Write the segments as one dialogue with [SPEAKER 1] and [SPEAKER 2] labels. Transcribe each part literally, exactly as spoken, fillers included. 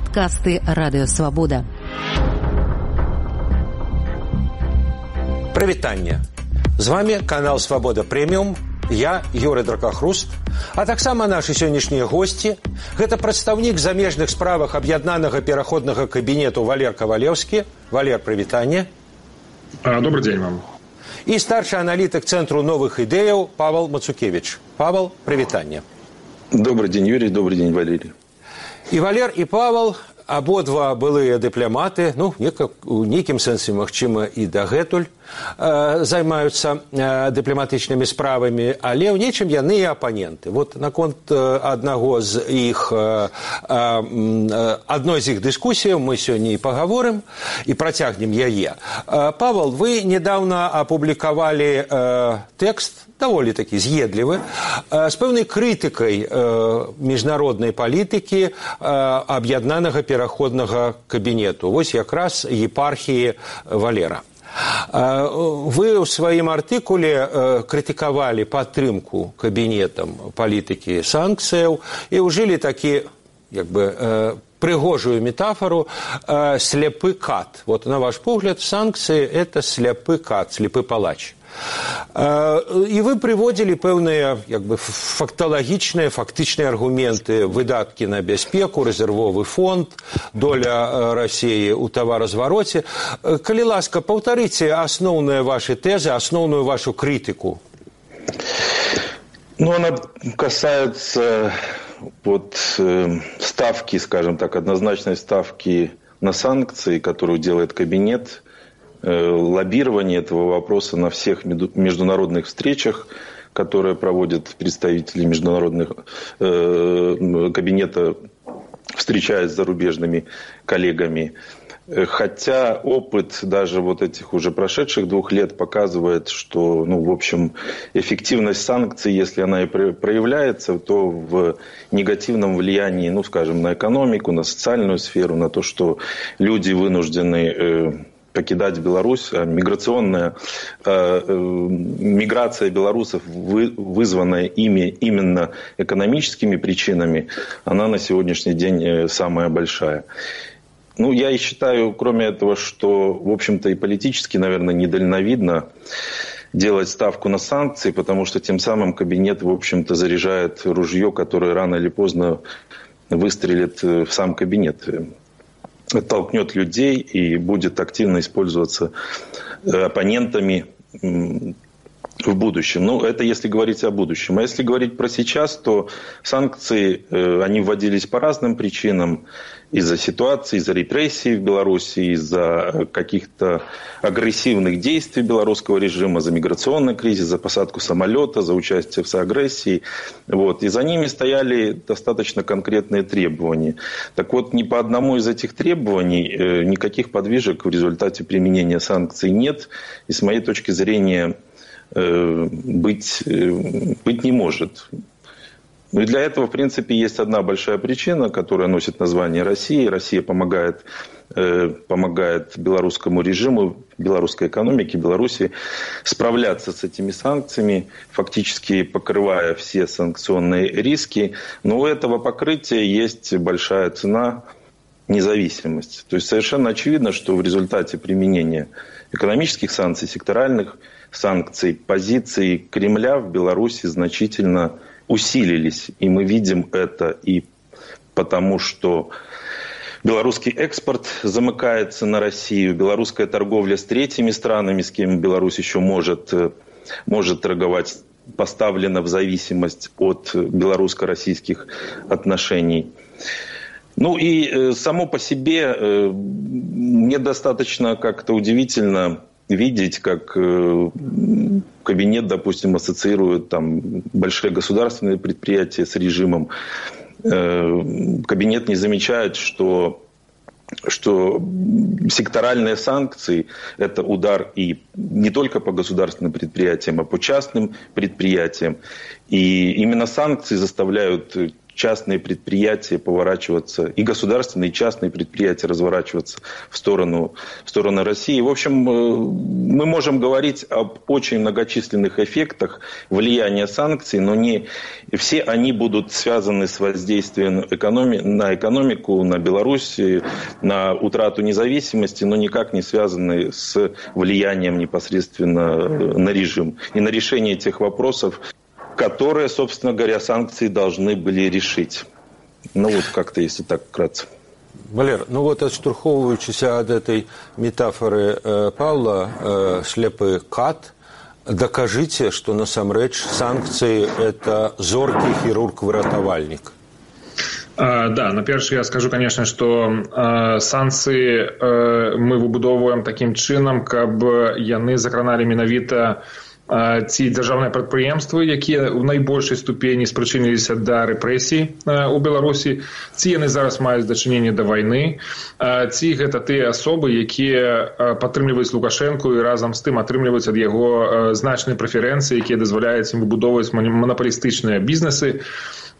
[SPEAKER 1] Падкасты Радыё Свабода.
[SPEAKER 2] Прывітанне. З вами канал Свабода Прэміум. Я Юрый Дракахруст. А таксама нашы сённяшнія госці. Гэта прадстаўнік замежных справах аб'яднанага пераходнага кабінету Валер Кавалеўскі. Валер, прывітанне.
[SPEAKER 3] Добрый день вам.
[SPEAKER 2] И старший аналитик Центру новых идеев Павел Мацукевич. Павел, прывітанне.
[SPEAKER 4] Добрый день, Юрий, добрый день, Валерий.
[SPEAKER 2] И Валер, и Павел, абодва былыя дыпламаты, ну, у нейкім сэнсе, магчыма, і дагэтуль э, займаюцца э, дыпламатычнымі справамі, але ў нечым яны і апаненты. Вот наконт э, аднаго з іх, э, э, адной з іх дыскусіяў мы сёння і пагаворым, і працягнем яе. Э, Павел, вы недавно апублікавалі э, тэкст, даволі такі з'едлівы, з пэўнай крытыкай міжнароднай палітыкі аб'яднанага пераходнага кабінету. Вось якраз епархіі Валера. Вы ў сваім артыкуле крытыкавалі падтрымку кабінетам палітыкі санкцыяў і ўжылі такі, як бы, прыгожую метафору «сляпы кат». Вот, на ваш погляд, санкцыі – это сляпы кат, слепы палач. І вы прыводзілі пэўныя, як бы, факталагічныя, фактычныя аргументы, выдаткі на бяспеку, рэзервовы фонд, доля России ў таваразвароце. Калі ласка, паўтарыце асноўныя ваши тэзы, асноўную вашу критику.
[SPEAKER 4] Ну, она касается вот, э, ставки, скажем так, однозначной ставки на санкции, которую делает кабинет, лоббирование этого вопроса на всех международных встречах, которые проводят представители международных э, кабинета, встречаясь с зарубежными коллегами. Хотя опыт даже вот этих уже прошедших двух лет показывает, что, ну, в общем, эффективность санкций, если она и проявляется, то в негативном влиянии, ну, скажем, на экономику, на социальную сферу, на то, что люди вынуждены э, покидать Беларусь, а миграционная э, э, миграция белорусов, вы, вызванная ими именно экономическими причинами, она на сегодняшний день самая большая. Ну, я и считаю, кроме этого, что, в общем-то, и политически, наверное, недальновидно делать ставку на санкции, потому что тем самым кабинет, в общем-то, заряжает ружье, которое рано или поздно выстрелит в сам кабинет. Оттолкнет людей и будет активно использоваться оппонентами в будущем. Ну, это если говорить о будущем. А если говорить про сейчас, то санкции, они вводились по разным причинам. Из-за ситуации, из-за репрессий в Беларуси, из-за каких-то агрессивных действий белорусского режима, за миграционный кризис, за посадку самолета, за участие в соагрессии. Вот. И за ними стояли достаточно конкретные требования. Так вот, ни по одному из этих требований э, никаких подвижек в результате применения санкций нет. И с моей точки зрения э, быть, э, быть не может. Ну и для этого, в принципе, есть одна большая причина, которая носит название России. Россия помогает, э, помогает белорусскому режиму, белорусской экономике, Беларуси справляться с этими санкциями, фактически покрывая все санкционные риски. Но у этого покрытия есть большая цена – независимость. То есть совершенно очевидно, что в результате применения экономических санкций, секторальных санкций, позиции Кремля в Беларуси значительно усилились. И мы видим это и потому, что белорусский экспорт замыкается на Россию, белорусская торговля с третьими странами, с кем Беларусь еще может, может торговать, поставлена в зависимость от белорусско-российских отношений. Ну и само по себе мне достаточно как-то удивительно видеть, как кабинет, допустим, ассоциирует там большие государственные предприятия с режимом. Кабинет не замечает, что, что секторальные санкции – это удар и не только по государственным предприятиям, а по частным предприятиям. И именно санкции заставляют частные предприятия поворачиваться, и государственные, и частные предприятия разворачиваться в сторону, в сторону России. В общем, мы можем говорить об очень многочисленных эффектах влияния санкций, но не все они будут связаны с воздействием экономи- на экономику, на Беларусь, на утрату независимости, но никак не связаны с влиянием непосредственно на режим и на решение тех вопросов, которые, собственно говоря, санкции должны были решить. Ну вот как-то, если так вкратце.
[SPEAKER 2] Валер, ну вот отштурховываючися от этой метафоры э, Павла, э, слепый кат, докажите, что насамрэч санкции – это зоркий хирург-выратовальник.
[SPEAKER 3] А, да, на перше я скажу, конечно, что э, санкции э, мы выбудовываем таким чином, каб яны закраналі менавіта ці дзяржаўныя прадпрыемствы, якія ў найбольшай ступені спрычыніліся да рэпрэсій у Беларусі, ці яны зараз маюць дачыненне да вайны, ці гэта тыя асобы, якія падтрымліваюць Лукашэнку і разам з тым атрымліваюць ад яго значныя прэферэнцыі, якія дазваляюць ім выбудоўваць манапалістычныя бізнесы.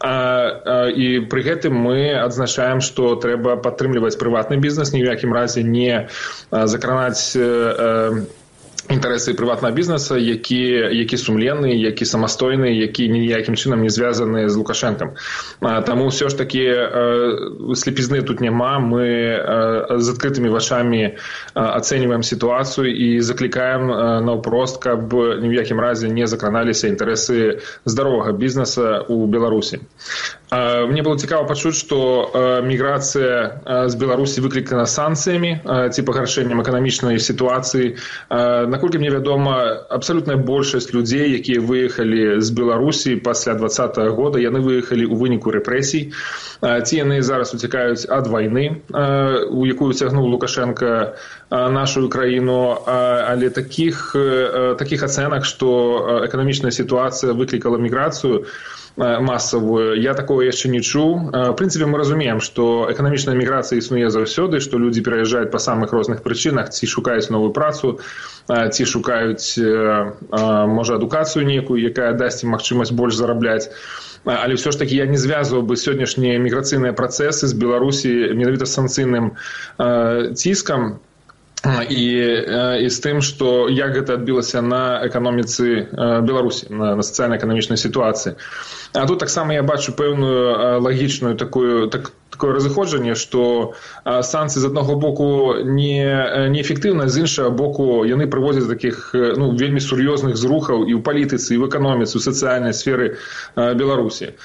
[SPEAKER 3] І пры гэтым мы адзначаем, што трэба падтрымліваць прыватны бізнес, ні ў якім разе не закранаць інтарэсы прыватнага бізнеса, які, які сумленны, які самастойны, які ніякім чынам не звязаны з Лукашэнкам. Таму ўсё ж такі слепізны тут няма. Мы з адкрытымі вачамі ацэньваем сітуацыю і заклікаем наўпрост, каб ні ў якім разе не закраналіся інтарэсы здаровага бізнеса ў Беларусі. Мне было цікава пачуць, што міграцыя з Беларусі выклікана санкцыямі ці пагаршэннем эканамічнай сітуацыі. Наколькі мне вядома, абсалютная большасць людзей, якія выехалі з Беларусі пасля двадцатага года, яны выехалі ў выніку рэпрэсій. Ці яны зараз уцякаюць ад вайны, у якую цягнуў Лукашенко нашу краіну, але такіх, такіх ацэнак, што эканамічная сітуацыя выклікала міграцыю массовую, я такого яшчэ не чуў. В прынцыпе, мы разумеем, што эканамічная міграцыя існуе заўсёды, што людзі пераязджаюць па самых розных прычынах, ці шукаюць новую працу, ці шукаюць, можа, адукацыю некую, якая дасць ім магчымасць больш зарабляць. Але ўсё ж такі я не звязваў бы сённяшнія міграцыйныя працэсы з Беларусі менавіта з санкцыйным ціскам і, і з тым, што як гэта адбілася на эканоміцы Беларусі, на, на сацыяльна-эканамічнай сітуацыі. А тут таксама я бачу пэўную лагічную такую, так, такое разыходжанне, што санкцыі з аднаго боку не, неэфектыўна, з іншага боку яны прыводзяць да такіх ну, вельмі сур'ёзных зрухаў і ў палітыцы, і ў эканоміцы, у сацыяльнай сферы Беларусі.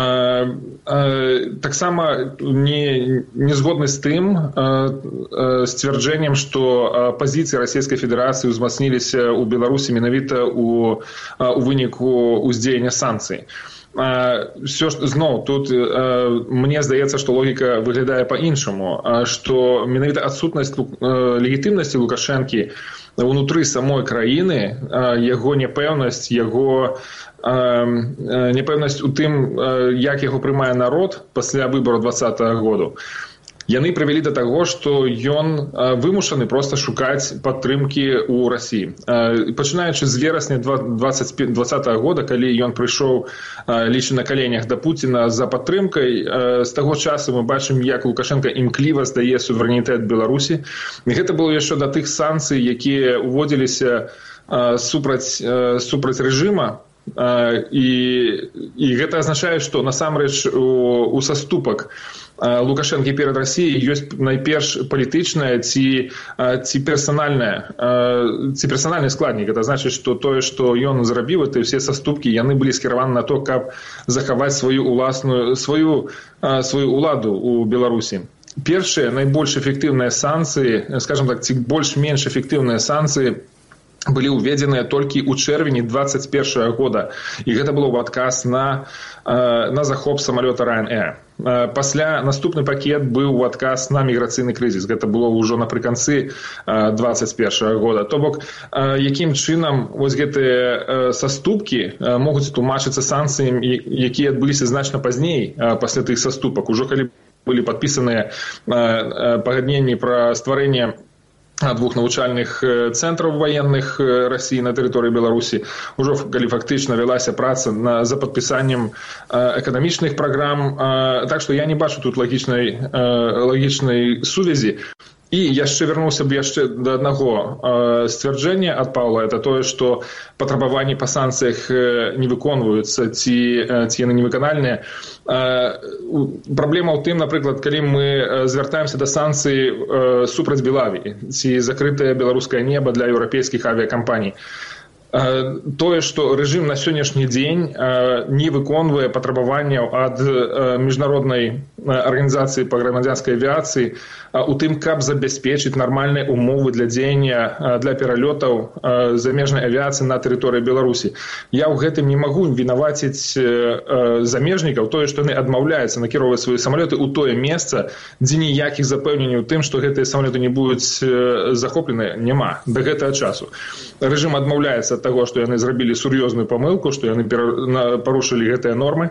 [SPEAKER 3] Таксама не, не згодны з тым сцвярджэннем, што пазіцыі Расійскай Федэрацыі ўзмацніліся ў Беларусі менавіта ў, у выніку ўздзеяння санкцый. Все ж зноў тут мне здаецца, што логіка выглядае па-іншаму, што менавіта адсутнасць легітымнасці Лукашэнкі ўнутры самой краіны, яго няпэўнасць, яго няпэўнасць у тым, як яго прымае народ пасля выбараў двадцатага году, яны прывялі да таго, што ён вымушаны проста шукаць падтрымкі ў Расіі. Пачынаючы з верасня двадцатага года, калі ён прыйшоў лічы на каленях да Пуціна за падтрымкай, з таго часу мы бачым, як Лукашенко імкліва здае суверэнітэт Беларусі. І гэта было яшчэ да тых санкцый, якія ўводзіліся супраць, супраць рэжыма. І, і гэта азначае, што насамрэч у, у саступак Лукашэнкі перад Расіяй ёсць найперш палітычная ці, ці персанальная, ці персанальны складнік. Гэта значыць, што тое, што ён зрабіў, это ўсе саступкі, яны былі скіраваны на то, каб захаваць сваю уласную, сваю, сваю ўладу ў Беларусі. Першыя, найбольш эфектыўныя санкцыі, скажам так, ці больш-менш эфектыўныя санкцыі былі ўведзеныя толькі ў чэрвені двадцать першага года. І гэта было ў адказ на, на захоп самалёта Ryanair. Пасля наступны пакет быў у адказ на міграцыйны крызіс. Гэта было ўжо напрыканцы двадцать першага года. То бок, якім чынам вось гэтыя саступкі могуць тлумачыцца санкцыямі, якія адбыліся значна пазней пасля тых саступак. Ужо калі былі падпісаныя пагадненні пра стварэнне двух навучальных центраў военных России на тэрыторыі Беларусі. Ужо калі фактычна вялася праца на, за падпісаннем эканамічных праграм. Так што я не бачу тут лагічнай, лагічнай сувязі. І яшчэ вярнуўся б яшчэ да аднаго э, сцвярджэння ад Паўла. Это тое, што патрабаванні па санкцыях не выконваюцца ці, ці яны невыканальныя. Э, праблема ў тым, напрыклад, калі мы звяртаемся да санкцый э, супраць Белавіі, ці закрытае беларускае неба для еўрапейскіх авіякампаній. Тое, што рэжым на сённяшні дзень не выконвае патрабаванняў ад міжнароднай арганізацыі па грамадзянскай авіяцыі у тым, каб забяспечыць нармальныя умовы для дзеяння для пералётаў замежнай авіяцыі на тэрыторыі Беларусі. Я ў гэтым не магу вінаваціць замежнікаў, тое, што яны адмаўляюцца накіроўваць свае самалёты ў тое месца, дзе ніякіх запэўненняў тым, што гэтыя самалёты не будуць захоплены, няма да гэтага часу. Рэжым адмаўляецца ад таго, што яны зрабілі сур'ёзную памылку, што яны парушылі гэтыя нормы.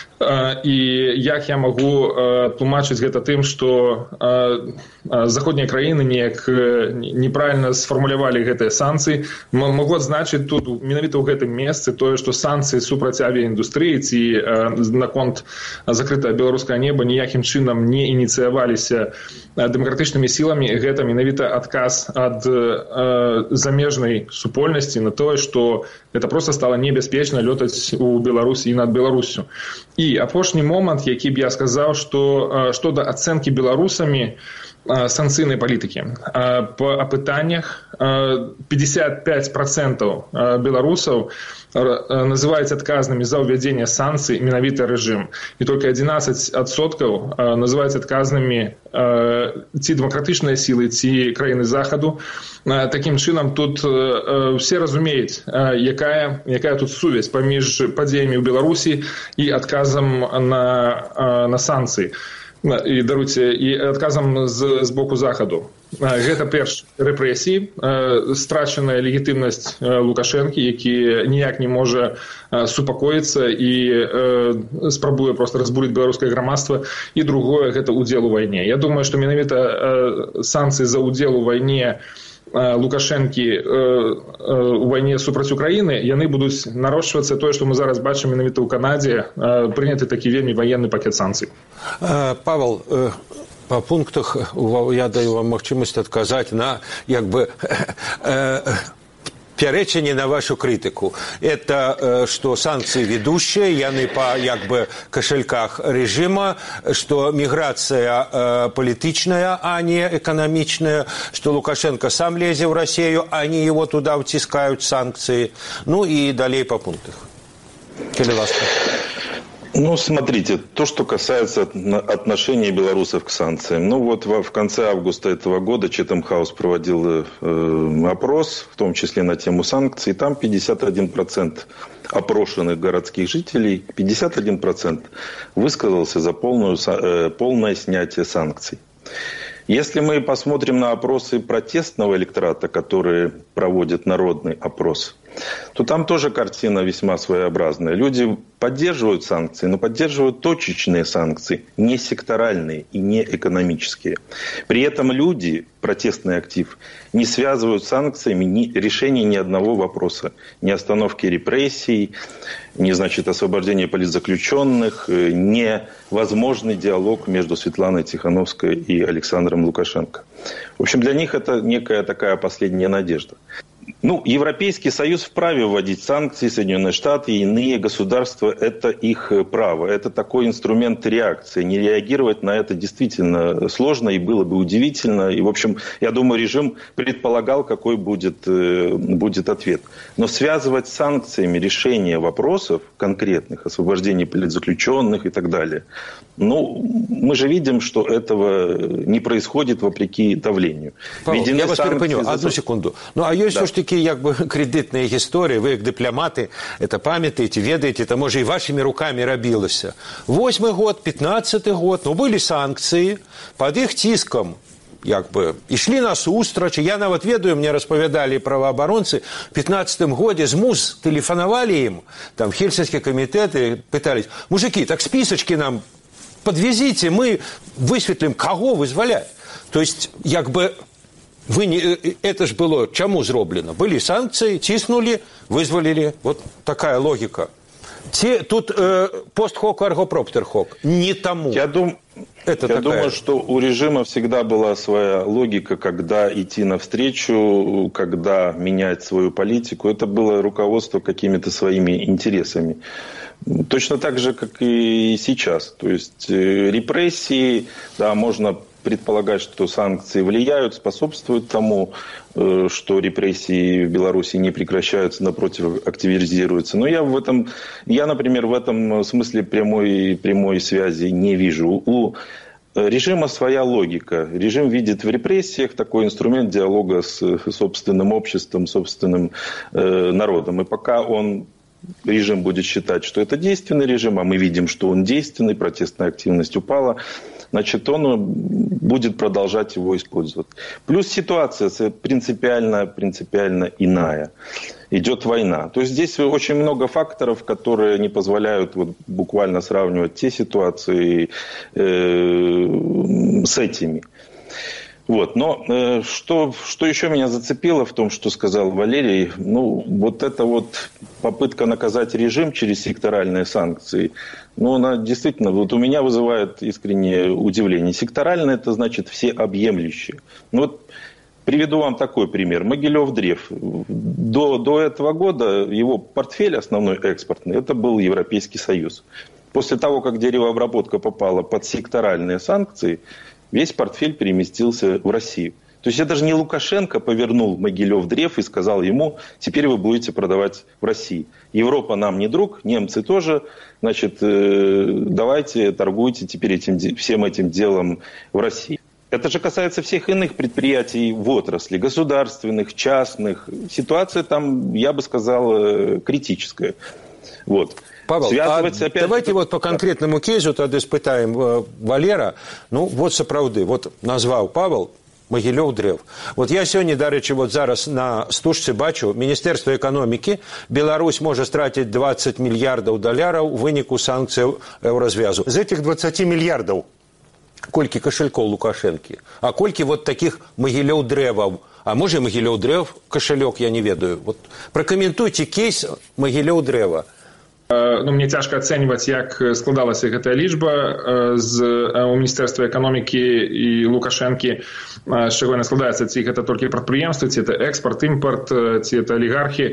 [SPEAKER 3] І як я магу тлумачыць гэта тым, што заходнія краіны неяк неправільна сфармулявалі гэтыя санкцыі. Магу адзначыць тут менавіта ў гэтым месцы тое, што санкцыі супраць авіаіндустрыі ці наконт закрытае беларускае неба ніякім чынам не ініцыяваліся дэмакратычнымі сіламі. Гэта менавіта адказ ад замежнай супольнасці на тое, што гэта проста стала небяспечна лётаць у Беларусі і над Беларусю. І апошні момант, які б я сказаў, што што да ацэнкі беларусамі санкцыйнай палітыкі. Па апытаннях пятьдесят пять процентов беларусаў называюць адказнымі за ўвядзенне санкцый менавіта рэжым. І толькі одиннадцать процентов называюць адказнымі ці дэмакратычныя сілы, ці краіны Захаду. Такім чынам тут усе разумеюць, якая, якая тут сувязь паміж падзеямі ў Беларусі і адказам на, на санкцыі. І, даруйце, і адказам з, з боку Захаду. Гэта перш рэпрэсіі, страчаная легітымнасць Лукашэнкі, які ніяк не можа супакоіцца і спрабуе проста разбурыць беларускае грамадства. І другое, гэта ўдзел у вайне. Я думаю, што менавіта санкцыі за ўдзел у вайне Лукашэнкі у вайне супраць Украіны, яны будуць нарошчвацца. Тое, што мы зараз бачым менавіта ў Канадзе, прыняты такі вельмі ваенны пакет санкцый.
[SPEAKER 2] Павел, по пунктах я даю вам магчымасць адказаць на як бы пярэчанне на вашу крытыку. Это что санкции ведущие, яны по як бы кошельках режима, что миграция политичная, а не экономичная, что Лукашенко сам лезет в Россию, они его туда втискают санкции. Ну и далее по пунктах.
[SPEAKER 4] Ну, смотрите, то, что касается отношения белорусов к санкциям. Ну, вот в конце августа этого года Chatham House проводил э, опрос, в том числе на тему санкций. Там пятьдесят один процент опрошенных городских жителей, пятьдесят один процент высказался за полную, э, полное снятие санкций. Если мы посмотрим на опросы протестного электората, которые проводят народный опрос, то там тоже картина весьма своеобразная. Люди поддерживают санкции, но поддерживают точечные санкции, не секторальные и не экономические. При этом люди, протестный актив, не связывают с санкциями ни, решение ни одного вопроса. Ни остановки репрессий, ни, значит, освобождения политзаключенных, ни возможный диалог между Светланой Тихановской и Александром Лукашенко. В общем, для них это некая такая последняя надежда. Ну, Европейский Союз вправе вводить санкции, Соединенные Штаты и иные государства – это их право. Это такой инструмент реакции. Не реагировать на это действительно сложно и было бы удивительно. И, в общем, я думаю, режим предполагал, какой будет, будет ответ. Но связывать с санкциями решение вопросов конкретных, освобождение политзаключенных и так далее, ну, мы же видим, что этого не происходит вопреки давлению.
[SPEAKER 2] Павел, я вас перепыню, за... одну секунду. Ну, а есть да. все-таки такие як бы кредитные истории, вы как дипломаты это памятаете, ведаете, это может и вашими руками рабілася. Восьмый год, пятнадцатый год, ну были санкции, под их тиском як бы ішли на сустрач. Я нават ведаю, мне распавядалі праваабаронцы, в пятнадцатым годзе з МУЗ тэлефанавалі ім, там хельсінскія камітэты пытались: мужики, так списочки нам подвезите, мы высветлим, кого вызволять. То есть як бы Вы не, это ж было чаму зроблено? Были санкции, тиснули, вызволили. Вот такая логика. Те, тут э, пост-хок, арго-проптер-хок. Не тому.
[SPEAKER 4] Я, дум...
[SPEAKER 2] это
[SPEAKER 4] Я
[SPEAKER 2] такая...
[SPEAKER 4] думаю, что у режима всегда была своя логика, когда идти навстречу, когда менять свою политику. Это было руководство какими-то своими интересами. Точно так же, как и сейчас. То есть репрессии, да, можно предполагать, что санкции влияют, способствуют тому, что репрессии в Беларуси не прекращаются, напротив, активизируются. Но я в этом, я, например, в этом смысле прямой, прямой связи не вижу. У режима своя логика. Режим видит в репрессиях такой инструмент диалога с собственным обществом, собственным э, народом. И пока он режим будет считать, что это действенный режим, а мы видим, что он действенный, протестная активность упала, значит, он будет продолжать его использовать. Плюс ситуация принципиально, принципиально иная. Идет война. То есть здесь очень много факторов, которые не позволяют вот буквально сравнивать те ситуации э, с этими. Вот. Но э, что, что еще меня зацепило в том, что сказал Валерий, ну, вот эта вот попытка наказать режим через секторальные санкции, ну, она действительно, вот у меня вызывает искреннее удивление. Секторально это значит всеобъемлющее. Ну, вот приведу вам такой пример. Могилев-Древ. До, до этого года его портфель основной экспортный, это был Европейский Союз. После того, как деревообработка попала под секторальные санкции, весь портфель переместился в Россию. То есть это же не Лукашенко повернул Могилев-Древ и сказал ему, теперь вы будете продавать в России. Европа нам не друг, немцы тоже, значит, давайте торгуйте теперь этим, всем этим делом в России. Это же касается всех иных предприятий в отрасли, государственных, частных. Ситуация там, я бы сказал, критическая. Вот.
[SPEAKER 2] Павел, а опять... давайте вот по конкретному кейсу тогда спытаем э, Валера. Ну, вот сапраўды, вот назвал Павел Могилев-Древ. Вот я сегодня, дарэчы, вот зараз на стужцы бачу, Министерство экономики, Беларусь может стратить двадцать миллиардов долларов в вынику санкций Еврозвязу. Из этих двадцати миллиардов кольки кошельков Лукашенки, а кольки вот таких Могилев-Древов. А может, Могилев-Древ кошелек, я не ведаю. Вот прокомментуйте кейс Могилев-Древа.
[SPEAKER 3] Ну, мне цяжка ацэньваць, як складалася гэтая лічба з у міністэрства эканомікі і Лукашэнкі, з чаго яна складаецца, ці гэта толькі прадпрыемствы, ці это экспорт, імпорт, ці это алігархі.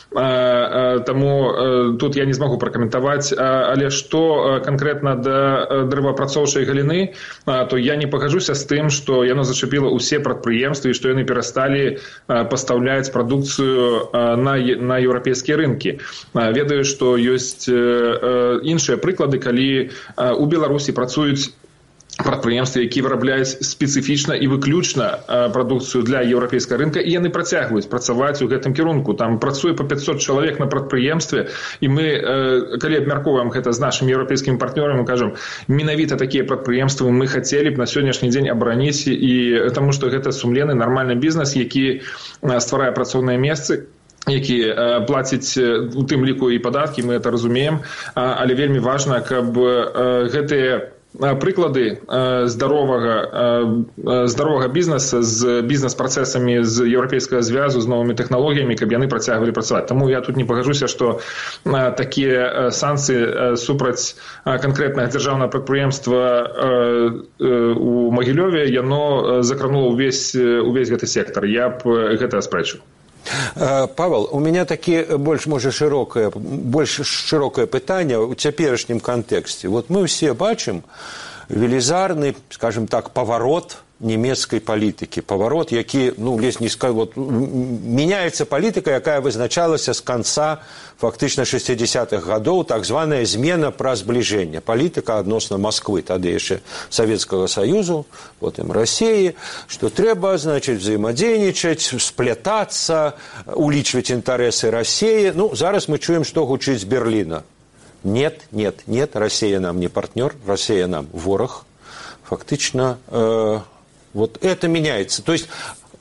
[SPEAKER 3] Таму тут я не змагу пракаментаваць, але што канкрэтна да дрэваапрацоўчай галіны, то я не пагажуся з тым, што яно зачапіла ўсе прадпрыемствы і што яны перасталі пастаўляць прадукцыю на, на еўрапейскія рынкі. Ведаю, што ёсць іншыя прыклады, калі у Беларусі працуюць прадпрыемствы, якія вырабляюць спецыфічна і выключна прадукцыю для еўрапейскага рынка, і яны працягваюць працаваць у гэтым кірунку. Там працуе па пятьсот чалавек на прадпрыемстве, і мы, калі абмяркоўваем гэта з нашымі еўрапейскімі партнёрамі, мы кажам, менавіта такія прадпрыемствы мы хацелі б на сённяшні дзень абараніць, і таму што гэта сумленны нармальны бізнес, які стварае працоўныя месцы, які плаціць у тым ліку і падаткі, мы это разумеем, але вельмі важна, каб гэтыя прыклады здаровага, здаровага бізнеса з бізнес-працэсамі з еўрапейскага звязу, з новымі тэхналогіямі, каб яны працягвалі працаваць. Таму я тут не пагажуся, што такія санкцыі супраць канкрэтнага дзяржаўнага прадпрыемства у Магілёве, яно закранула ўвесь, увесь гэты сектар. Я б гэта аспрэчыў.
[SPEAKER 2] Павел, у меня такі больш, можа, шырокае, больш шырокае пытанне ў цяперашнім кантэксце. Вот мы ўсе бачым велізарны, скажем так, паварот немецкай палітыкі. Паварот, які, ну, ледзь не скажу, вот, меняецца палітыка, якая вызначалася з канца фактычна шестидесятых гадоў, так званая змена праз збліжэнне. Палітыка адносна Москвы, тады яшчэ Савецкага Саюзу, потым России, што трэба, значит, взаимодейничать, сплетаться, улічваць інтарэсы России. Ну, зараз мы чуем, што гучыць з Берліна. Нет, нет, нет, Россия нам не партнер, Россия нам ворог. Фактично, э, вот это меняется. То есть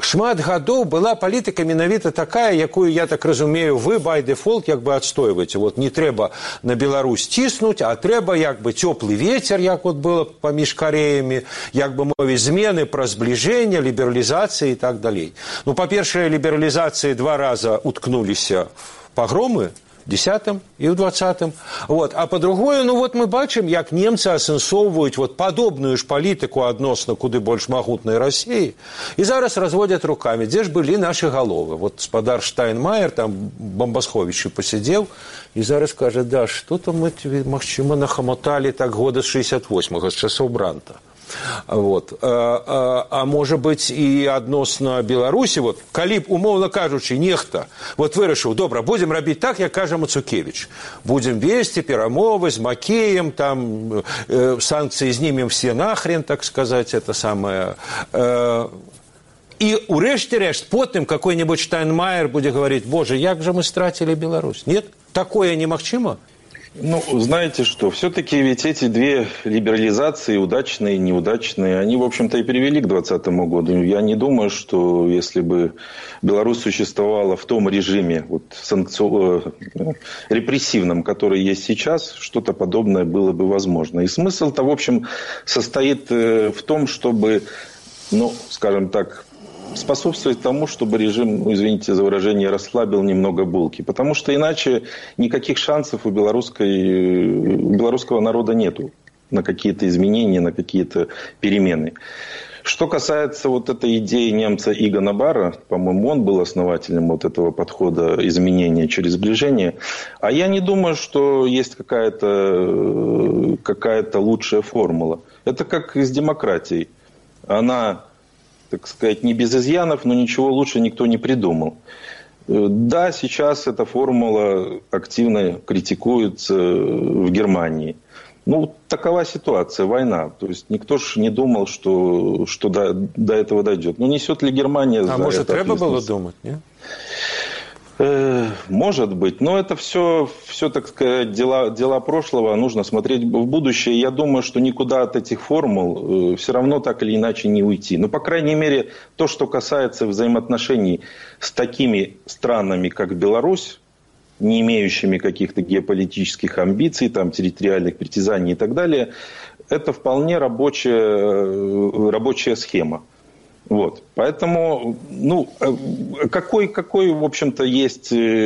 [SPEAKER 2] шмат гадоў была палітыка менавіта такая, якую, я так разумею, вы by default як бы адстойваеце. Вот не трэба на Беларусь ціснуць, а трэба як бы цёплы ветер, як вот было паміж Кареямі, як бы мовіць змены пра збліжэнне, лібералізацыі і так далей. Ну, па-першае, лібералізацыі два раза уткнуліся в пагромы, десятым и в двадцатым. Вот. А по-другое, ну вот мы бачым, як немцы асэнсоўваюць вот падобную ж палітыку адносна куды больш магутнай России, и зараз разводят руками. Дзе ж былі наши головы? Вот спадар Штайнмайер там бомбасховішчы посидел, и зараз кажа, да, что-то мы, магчыма, нахамотали так года с шестьдесят восьмого, с часов Бранта. Вот. А, а, а может быть и адносна Беларусі, вот, калі б, умоўна кажучы, нехта вот вырашыў, добра, будем рабіць так, як кажа Мацукевич, будем весці перамовы з Макеем, там э, санкции знімем все нахрен, так сказать, это самое. Э, и урэшце рэшт потым какой-нибудь Штайнмайер будет говорить, боже, як же мы стратили Беларусь. Нет? Такое немагчыма?
[SPEAKER 4] Ну, знаете что, все-таки ведь эти две либерализации, удачные и неудачные, они, в общем-то, и привели к двадцатому году. Я не думаю, что если бы Беларусь существовала в том режиме вот, санкци... репрессивном, который есть сейчас, что-то подобное было бы возможно. И смысл-то, в общем, состоит в том, чтобы, ну, скажем так, способствовать тому, чтобы режим, ну, извините за выражение, расслабил немного булки. Потому что иначе никаких шансов у, белорусской, у белорусского народа нету на какие-то изменения, на какие-то перемены. Что касается вот этой идеи немца Игона Барра, по-моему, он был основателем вот этого подхода изменения через сближение. А я не думаю, что есть какая-то, какая-то лучшая формула. Это как с демократией. Она, так сказать, не без изъянов, но ничего лучше никто не придумал. Да, сейчас эта формула активно критикуется в Германии. Ну, такова ситуация, война. То есть никто ж не думал, что, что до, до этого дойдет. Ну, несет ли Германия
[SPEAKER 2] а
[SPEAKER 4] за
[SPEAKER 2] может,
[SPEAKER 4] это
[SPEAKER 2] треба было
[SPEAKER 4] ответственность?
[SPEAKER 2] думать, нет?
[SPEAKER 4] Может быть, но это все, все так сказать, дела, дела прошлого, нужно смотреть в будущее. Я думаю, что никуда от этих формул все равно так или иначе не уйти. Но, по крайней мере, то, что касается взаимоотношений с такими странами, как Беларусь, не имеющими каких-то геополитических амбиций, там, территориальных притязаний и так далее, это вполне рабочая, рабочая схема. Вот. Поэтому, ну, какой, какой, в общем-то, есть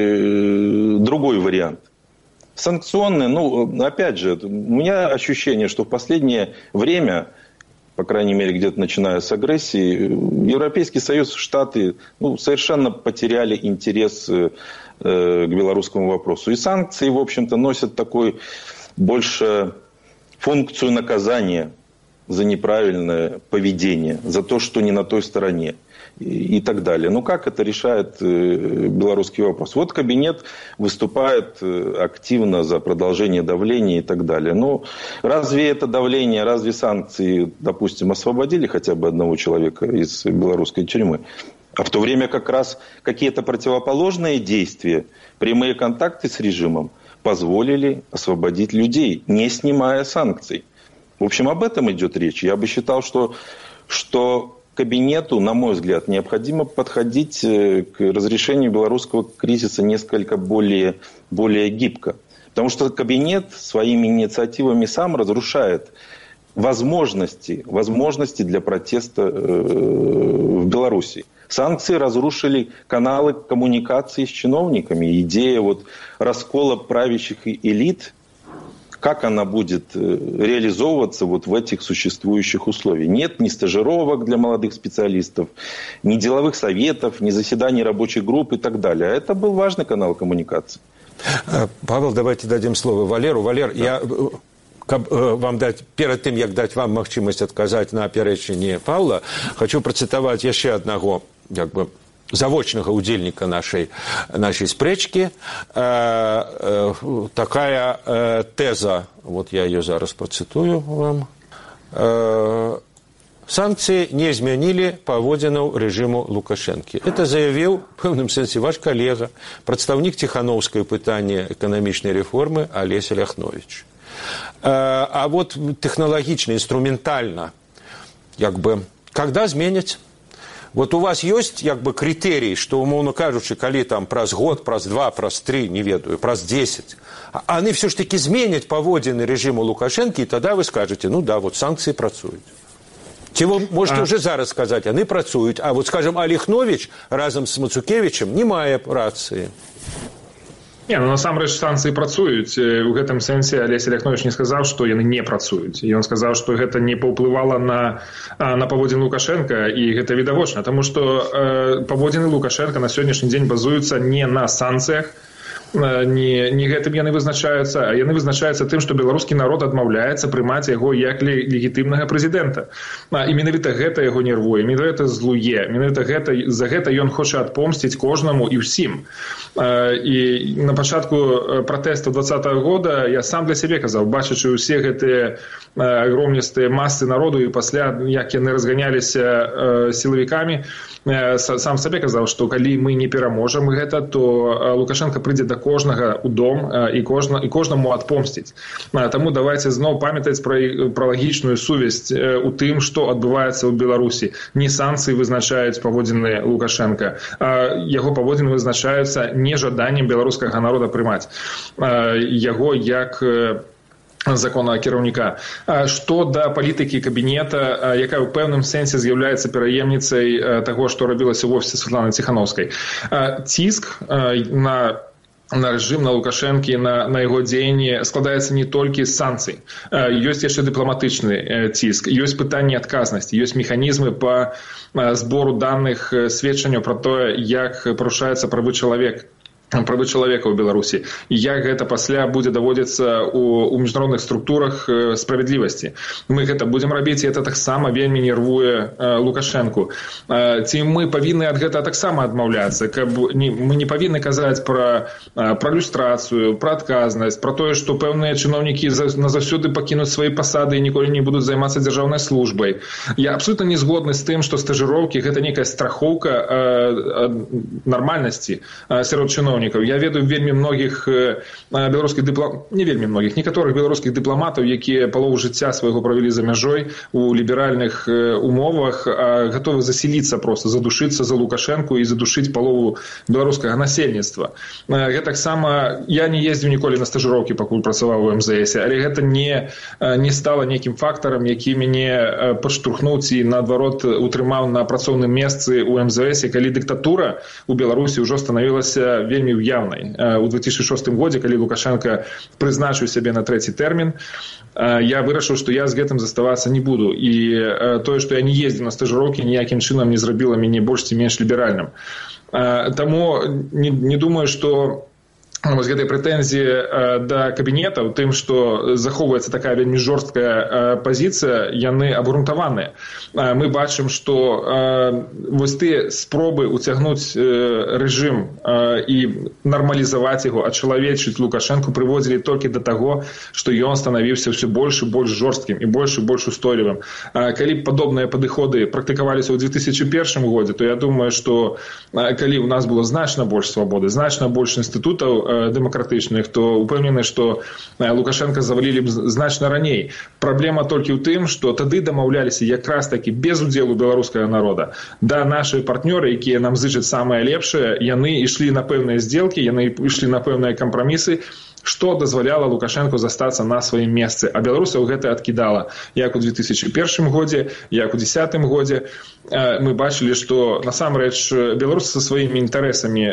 [SPEAKER 4] другой вариант? Санкционный, ну, опять же, у меня ощущение, что в последнее время, по крайней мере, где-то начиная с агрессии, Европейский Союз, Штаты, ну, совершенно потеряли интерес э, к белорусскому вопросу. И санкции, в общем-то, носят такой больше функцию наказания за неправильное поведение, за то, что не на той стороне и, и так далее. Ну, как это решает э, белорусский вопрос? Вот кабинет выступает э, активно за продолжение давления и так далее. Ну, разве это давление, разве санкции, допустим, освободили хотя бы одного человека из белорусской тюрьмы? А в то время как раз какие-то противоположные действия, прямые контакты с режимом позволили освободить людей, не снимая санкций. В общем, об этом идет речь. Я бы считал, что, что кабинету, на мой взгляд, необходимо подходить к разрешению белорусского кризиса несколько более, более гибко. Потому что кабинет своими инициативами сам разрушает возможности, возможности для протеста в Беларуси. Санкции разрушили каналы коммуникации с чиновниками. Идея вот раскола правящих элит, как она будет реализовываться вот в этих существующих условиях. Нет ни стажировок для молодых специалистов, ни деловых советов, ни заседаний рабочих групп и так далее. Это был важный канал коммуникации.
[SPEAKER 2] Павел, давайте дадим слово Валеру. Валер, да. Я каб вам даць, перад тым, як даць вам магчымасць адказаць на апярэчанне Павла, хочу працытаваць яшчэ аднаго, як бы, завочнага удзельніка нашай, нашай спрэчкі. Э, э, такая э, тэза, вот я ее зараз працытую вам. Э, санкцыі не змянілі паводзінаў рэжыму Лукашэнкі. Это заявіў, в пэўным сэнсе, ваш калега, прадстаўнік Ціханаўскай пытання эканамічнай рэформы Алеся Ляхновіч. Э, а вот тэхналагічна, інструментальна, як бы, когда зменяць? Вот у вас ёсць як бы крытэрый, што, умоўна кажучы, калі там праз год, праз два, праз тры, не ведаю, праз дзесяць, яны все ж таки зменяць паводзіны рэжыму Лукашэнкі, і тады вы скажаце, ну да, вот санкцыі працуюць. Ці вы можете уже зараз сказаць, яны працуюць, а вот, скажем, Алехнович разам з Мацукевічем не мае рацыі.
[SPEAKER 3] Не, ну насамрэч санкцыі працуюць. У гэтым сэнсе Алесь Алехнович не сказаў, што яны не працуюць. Ён сказаў, што гэта не паўплывала на, на паводзіны Лукашенка, і гэта відавочна, таму што э, паводзіны Лукашенка на сённяшні дзень базуюцца не на санкцыях, не, не гэтым яны вызначаюцца, а яны вызначаюцца тым, што беларускі народ адмаўляецца прымаць яго як легітымнага прэзідэнта. І менавіта гэта яго нервуе, менавіта злуе, менавіта гэта, за гэта ён хоча адпомсціць кожнаму і ўсім. І на пачатку пратэсту двадцатага года я сам для сябе казаў, бачачы ўсе гэтыя агромністыя масы народу і пасля, як яны разганяліся сілавікамі, сам сабе казаў, што калі мы не пераможам гэта, то Лукашенко прыйдзе да кожнага ў дом і, кожна, і кожнаму адпомсціць. Таму давайце зноў памятаць пра, пра лагічную сувязь у тым, што адбываецца ў Беларусі. Не санкцыі вызначаюць паводзіны Лукашенка, а яго паводзіны вызначаюцца нежаданнем беларускага народа прымаць яго як законнага кіраўніка. Што да палітыкі кабінета, якая ў пэўным сэнсе з'яўляецца пераемніцай таго, што рабілася ў офісе Святланы Ціханаўскай. Ціск на на рэжым, на Лукашэнкі, на, на яго дзеянні складаецца не толькі з санкцый. Ёсць яшчэ дыпламатычны ціск, ёсць пытанні адказнасці, ёсць механізмы па збору даных сведчанняў пра тое, як парушаецца правы чалавека. правы чалавека ў Беларусі. І як гэта пасля будзе даводзіцца ў, у міжнародных структурах справядлівасці. Мы гэта будзем рабіць, і гэта таксама вельмі нервуе Лукашэнку. Ці мы павінны ад гэта таксама адмаўляцца, каб не, мы не павінны казаць пра, пра люстрацыю, пра адказнасць, пра тое, што пэўныя чыноўнікі назаўсёды пакінуць свае пасады і ніколі не будуць займацца дзяржаўнай службай. Я абсолютна не згодны з тым, што стажыроўкі гэта нейкая страхоўка нармальнасці сярод чыноўнікаў. Я ведаю вельмі многіх беларускіх дыпламатаў, не вельмі многіх, некаторых беларускіх дыпламатаў, якія палову жыцця свайго правялі за мяжой у ліберальных умовах, гатовы заселіцца проста, задушыцца за Лукашэнку і задушыць палову беларускага насельніцтва. Гэтаксама я не ездзіў ніколі на стажыроўкі, пакуль працаваў у эм зэ эсе, але гэта не, не стала нейкім фактарам, які мяне падштурхнуў ці, наадварот, утрымаў на працоўным месцы у эм зэ эсе, калі дыктатура у Беларусі ўжо станавілася вельмі уяўнай. У две тысячи шостым годзе, калі Лукашенко прызначыў сябе на трэці тэрмін, я вырашыў, што я з гэтым заставацца не буду. І тое, што я не ездзіў на стажыроўкі, ніякім чынам не зрабіла мяне больш ці менш ліберальным. Таму не, не думаю, што вось гэтай прэтэнзіі да кабінета ў тым, што захоўваецца такая вельмі жорсткая пазіцыя, яны абгрунтаваныя. Мы бачым, што вось тыя спробы ўцягнуць рэжым і нармалізаваць яго, ачалавечыць Лукашэнку прыводзілі толькі да таго, што ён станавіўся ўсё больш і больш жорсткім і больш і больш устойлівым. Калі падобныя падыходы практыкаваліся ў две тысячи першым годзе, то я думаю, што калі ў нас было значна больш свабоды, значна больш інстытутаў дэмакратычных, то упэўнены, што Лукашенка завалілі б значна раней. Праблема толькі ў тым, што тады дамаўляліся якраз такі без удзелу беларускага народа. Да, нашы партнёры, якія нам зычаць самае лепшае, яны ішлі на пэўныя здзелкі, яны ішлі на пэўныя кампрамісы, што дазваляла Лукашэнку застацца на сваім месцы. А беларусаў гэта адкідала. Як у две тысячи першым годзе, як у дзесятым годзе. Мы бачылі, што насамрэч беларусы са сваімі інтарэсамі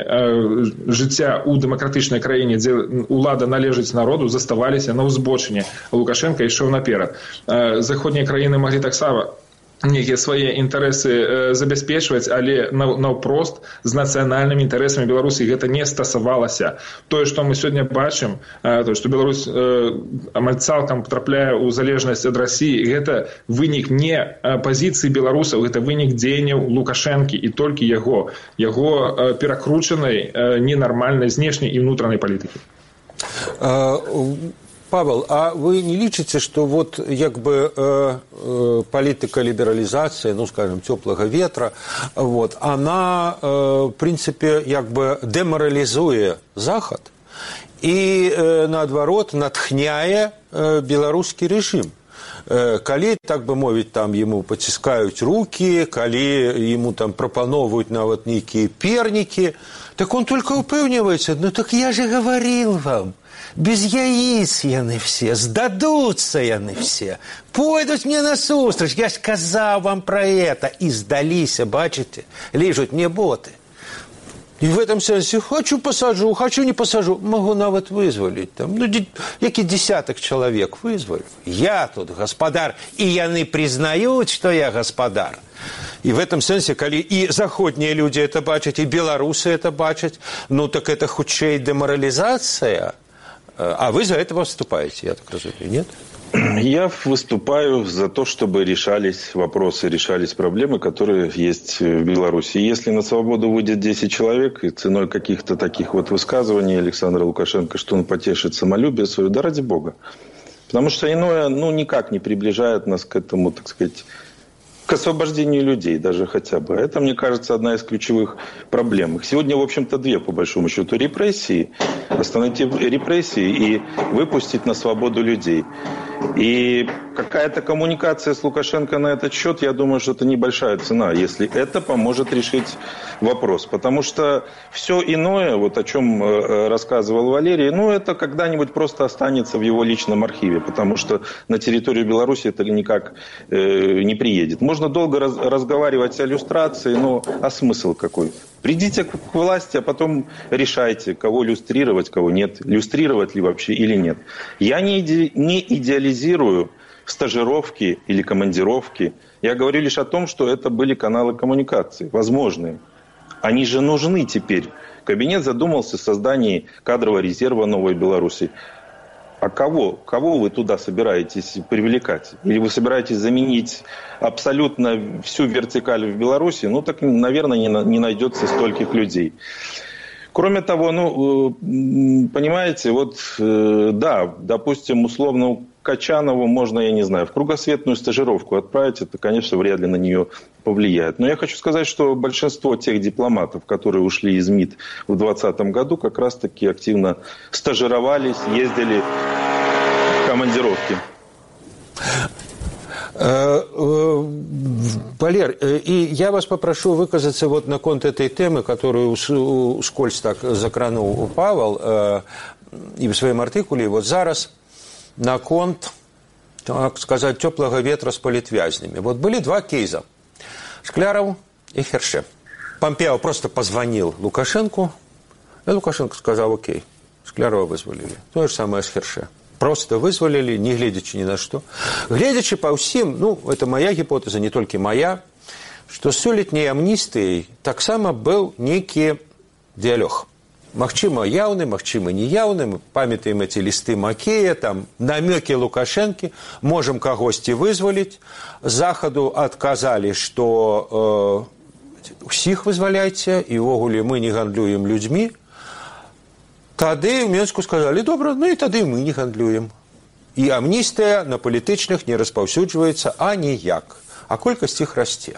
[SPEAKER 3] жыцця ў дэмакратычнай краіне, дзе ўлада належыць народу, заставаліся на ўзбочыне. Лукашенко ішоў наперад. Заходнія краіны маглі таксама нейкія свае інтарэсы забяспечваць, але наўпрост з нацыянальнымі інтарэсамі Беларусі гэта не стасавалася. Тое, што мы сёння бачым, тое, што Беларусь амаль цалкам потрапляе ў залежнасць ад Расіі, гэта вынік не пазіцыі беларусаў, гэта вынік дзеянняў Лукашэнкі і толькі яго, яго перакручанай ненармальнай знешняй і ўнутранай палітыкі.
[SPEAKER 2] Павел, а вы не лічыце, што вот як бы э, э, палітыка лібералізацыі, ну, скажем, цёплага ветра, вот, она, э, в прынцыпе, як бы дэмаралізуе Захад і, э, наадварот, натхняе э, беларускі рэжым. калі, так бы мовіць, там ему паціскаюць руки, калі ему там прапановваюць нават нейкія пернікі, так он только упэўніваецца, ну так я же говорил вам, без яиц яны все, сдадутся яны все, пойдут мне насустрач, я ж казал вам про это, и сдалися, бачите, лижут мне боты. И в этом сенсе хочу посажу, хочу не посажу, могу нават вызволить там, ну, які десяток человек вызволю. Я тут господар, и яны признают, что я господар. И в этом сенсе, коли и заходние люди это бачат, и белорусы это бачат, ну так это худшая деморализация. А вы за это выступаете, я так разумею, нет?
[SPEAKER 4] Я выступаю за то, чтобы решались вопросы, решались проблемы, которые есть в Беларуси. Если на свободу выйдет десять человек, и ценой каких-то таких вот высказываний Александра Лукашенко, что он потешит самолюбие свое, да ради бога. Потому что иное, ну, никак не приближает нас к этому, так сказать, к освобождению людей даже хотя бы. Это, мне кажется, одна из ключевых проблем. Сегодня, в общем-то, две, по большому счету, репрессии. Остановить репрессии и выпустить на свободу людей. И какая-то коммуникация с Лукашенко на этот счет, я думаю, что это небольшая цена, если это поможет решить вопрос. Потому что все иное, вот о чем рассказывал Валерий, ну, это когда-нибудь просто останется в его личном архиве, потому что на территорию Беларуси это никак э, не приедет. Можно долго раз, разговаривать о люстрации, но а смысл какой? Придите к власти, а потом решайте, кого люстрировать, кого нет. Люстрировать ли вообще или нет. Я не, иде, не идеализирую стажировки или командировки. Я говорю лишь о том, что это были каналы коммуникации, возможные. Они же нужны теперь. Кабинет задумался о создании кадрового резерва Новой Беларуси. А кого? Кого вы туда собираетесь привлекать? Или вы собираетесь заменить абсолютно всю вертикаль в Беларуси? Ну, так, наверное, не, не найдется стольких людей. Кроме того, ну, понимаете, вот, да, допустим, условно Качанову можно, я не знаю, в кругосветную стажировку отправить, это, конечно, вряд ли на нее повлияет. Но я хочу сказать, что большинство тех дипломатов, которые ушли из МИД в двадцатом году, как раз-таки активно стажировались, ездили в командировки.
[SPEAKER 2] Валер, и я вас попрошу выказаться вот на конт этой темы, которую скользь так закранул Павел и в своем артикуле. Вот зараз на конт, так сказать, теплого ветра с политвязнями. Вот были два кейса. Шкляров и Херше. Помпео просто позвонил Лукашенку, и Лукашенко сказал: окей, Шклярова вызволили. То же самое с Херше. Просто вызволили, не глядячи ни на что. Глядячи по всем, ну, это моя гипотеза, не только моя, что с сёлетняй амністыяй таксама был некий диалог. Магчыма, яўны, магчыма, неяўны. Мы памятаем эти листы Макея, там намеки Лукашенко, можем кагосьці вызволить. Захаду отказали, что э, всех вызволяйте, и ввогуле мы не гандлюем людьми. Тады в Мінску сказали: добра, ну и тады мы не гандлюем. И амністыя на палітычных не распаўсюджваецца аніяк. А колькасць іх расце.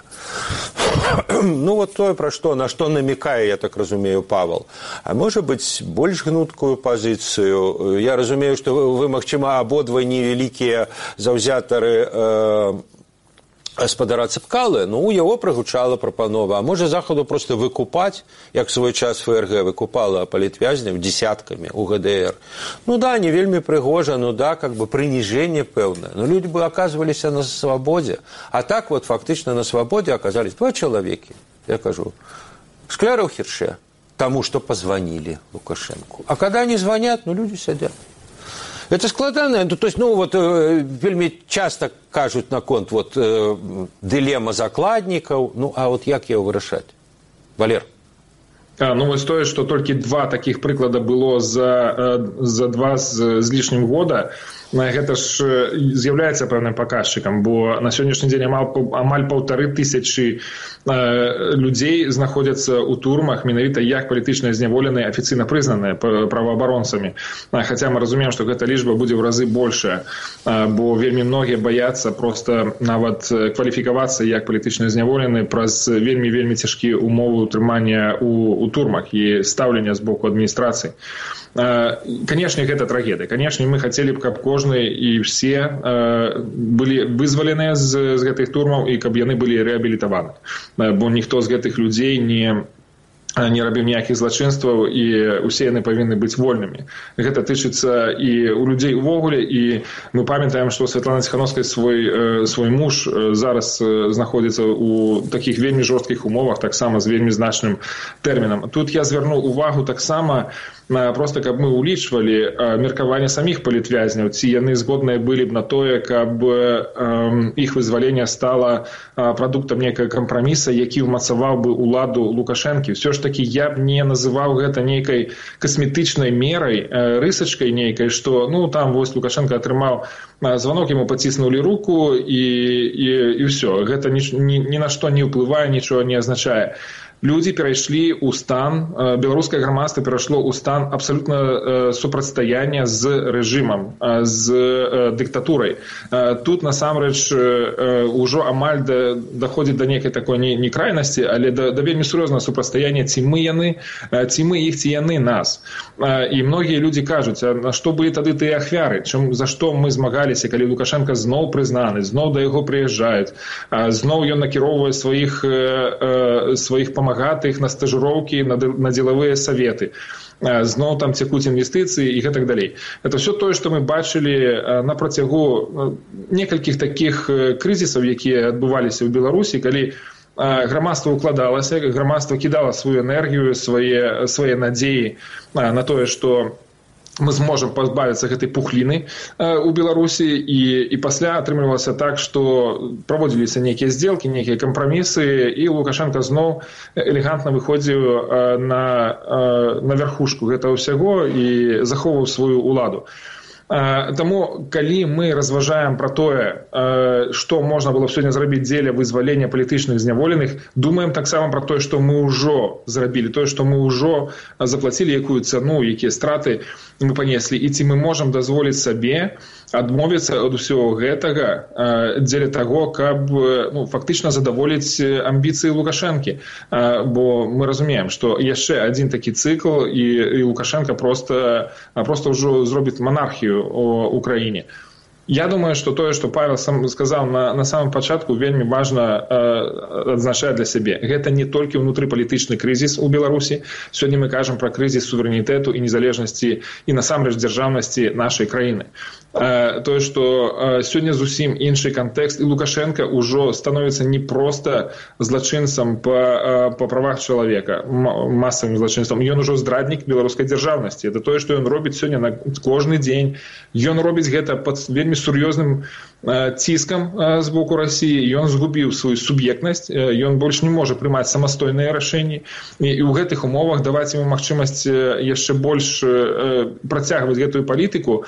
[SPEAKER 2] Ну, вот то, про что, на что намекает, я так разумею, Павел. А может быть, больш гнуткую позицию. Я разумею, что вы, вы магчыма, абодва невялікія заўзятары э, гаспадара Цыпкалы, ну, у яго прагучала прапанова. А можа, Захаду просто выкупаць, як свой час ФРГ выкупала палітвязняў десятками у ГДР. Ну да, не вельмі прыгожа, ну да, как бы принижение пэўнае. Но люди бы оказывались на свободе. А так вот фактично на свободе оказались два человеки. Я кажу, Шкляров, Херше, тому, что позвонили Лукашенко. А когда они звонят, ну, люди сидят. Это складанае, то есть, ну, вот, э, вельмі часто кажуць наконт вот, э, дилемма закладнікаў, ну, а вот як яго вырашаць? Валер?
[SPEAKER 3] А, ну, вось тое, што толькі два такіх прыклада было за, за два з, з лішнім года, гэта ж з'яўляецца пэўным паказчыкам, бо на сённяшні дзень амаль, амаль паўтары тысячы э, людзей знаходзяцца ў турмах, менавіта як палітычна зняволеныя, афіцыйна прызнаныя праваабаронцамі. Хаця мы разумеем, што гэта лічба будзе ў разы большая, бо вельмі многія баяцца проста нават кваліфікавацца як палітычна зняволеныя праз вельмі-вельмі цяжкія ўмовы ўтрымання ў, ў турмах і стаўлення з боку адміністрацыі. Канешне, гэта трагедыя. Канешне, мы хацелі б, каб кожны і все былі вызваленыя з, з гэтых турмаў і каб яны былі рэабілітаваны. Бо ніхто з гэтых людзей не не рабіў ніякіх злачынстваў, і ўсе яны павінны быць вольнымі. Гэта тычыцца і ў людзей увогуле, і мы памятаем, што Святлана Ціхановская свой, свой муж зараз знаходзіцца ў такіх вельмі жорсткіх умовах, таксама з вельмі значным тэрмінам. Тут я звярнуў увагу таксама, просто каб мы улічвалі меркаванне саміх палітвязняў, ці яны згодныя былі б на тое, каб іх вызваленне стала прадуктам некага кампраміса, які ўмацаваў бы ўладу Лукашэнкі. Все ж таки я б не называў гэта нейкай касметычнай мерай, рысачкай нейкай, што ну там вось Лукашенко атрымаў звонок, яму паціснулі руку і, і, і ўсё. Гэта ні, ні, ні на што не ўплывае, нічого не азначае. Людзі перайшлі ў стан, беларускае грамадства перайшло ў стан абсалютна супрацьстаяння з рэжымам, з дыктатурай. Тут насамрэч ужо амаль да, даходзіць да нейкай такой не, не крайнасці, але да, да вельмі сур'ёзнага супрацьстаяння, ці мы яны, ці мы іх, ці яны нас. І многія людзі кажуць, а на што былі тады тыя ахвяры, чым, за што мы змагаліся, калі Лукашенко зноў прызнаны, зноў да яго прыязджаюць, зноў ён накіроўвае сваіх, сваіх памагатых на стажыроўкі, на, на дзелавыя саветы. Зноў там цякуць інвестыцыі і гэтак далей. Это все тое, што мы бачылі на працягу некалькіх такіх крызісаў, якія адбываліся ў Беларусі, калі грамадства укладалася, грамадства кідала сваю энергію, свае, свае надзеі на тое, што мы зможам пазбавіцца гэтай пухліны ў Беларусі, і, і пасля атрымлівалася так, што праводзіліся нейкія здзелкі, нейкія кампрамісы, і Лукашенко зноў элегантна выходзіў на, на вярхушку гэтага ўсяго і захоўваў сваю ўладу. Таму, калі мы разважаем пра тое, што можна было б сёння зрабіць дзеля вызвалення палітычных зняволеных, думаем таксама пра тое, што мы ўжо зрабілі, тое, што мы ўжо заплацілі, якую цану, якія страты мы панеслі, і ці мы можам дазволіць сабе адмовіцца ад усього гэтага дзеля таго, каб ну, фактычна задаволіць амбіцыі Лукашэнкі. Бо мы разумеем, што яшчэ адзін такі цыкл, і, і Лукашенко просто, просто ўжо зробіць манархію у Украіне. Я думаю, што тое, што Павел сам сказаў на, на самом пачатку, вельмі важна э, адзначаць для сябе. Гэта не толькі ўнутрыпалітычны крызіс у Беларусі. Сёння мы кажам пра крызіс суверэнітэту і незалежнасці і насамрэч дзяржаўнасці нашай краіны. Э, тое, што э, сёння зусім іншы кантэкст, і Лукашенко ўжо становіцца не проста злачынцам па, э, па правах чалавека, масавым злачынствам. Ён ужо здраднік беларускай дзяржаўнасці. Это тое, што ён робіць сёння на кожны дзень. Ён робіць гэта пад вельмі сур'ёзным ціскам з боку Расіі. Ён згубіў сваю суб'ектнасць, ён больш не можа прымаць самастойныя рашэнні, і ў гэтых умовах даваць яму магчымасць яшчэ больш працягваць гэтую палітыку.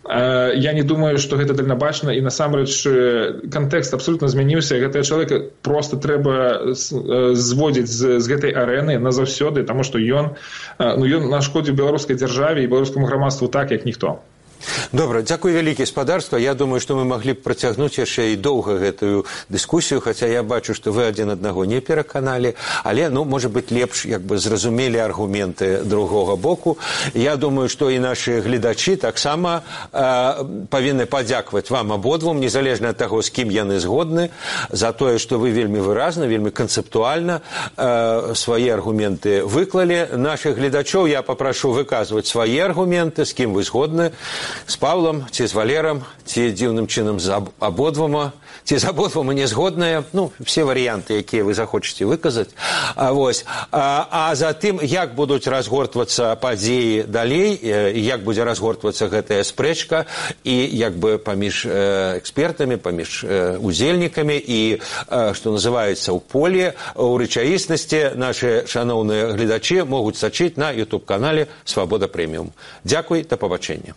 [SPEAKER 3] Я не думаю, што гэта дальнабачна, і насамрэч кантэкст абсолютна змяніўся. Гэтага чалавека проста трэба зводзіць з, з гэтай арэны назаўсёды, таму што ён, ну, ён нашкодзіў беларускай дзяржаве і беларускаму грамадству так, як ніхто.
[SPEAKER 2] Добра, дзякуй вялікі, спадарства. Я думаю, што мы маглі б працягнуць яшчэ і доўга гэтую дыскусію, хаця я бачу, што вы адзін аднаго не пераканалі, але, ну, можа быць, лепш як бы зразумелі аргументы другога боку. Я думаю, што і нашы гледачы таксама э, павінны падзякаваць вам абодвум, незалежна ад таго, з кім яны згодны, за тое, што вы вельмі выразна, вельмі канцэптуальна э, свае аргументы выклалі. Нашых гледачоў я папрашу выказваць свае аргументы, з кім вы згодны, з Павлом, ці з Валерам, ці дзіўным чынам з абодвума, ці з абодвума не згодныя, ну, все варыянты, якія вы захочаце выказаць. А, вось. А, а затым, як будуць разгортвацца падзеі далей, як будзе разгортвацца гэтая спрэчка, і як бы паміж экспертамі, паміж удзельнікамі, і, што называецца, ў поле, у рэчаіснасці нашы шаноўныя гледачы могуць сачыць на ютуб-канале «Свабода Прэміум». Дзякуй, да пабачэння.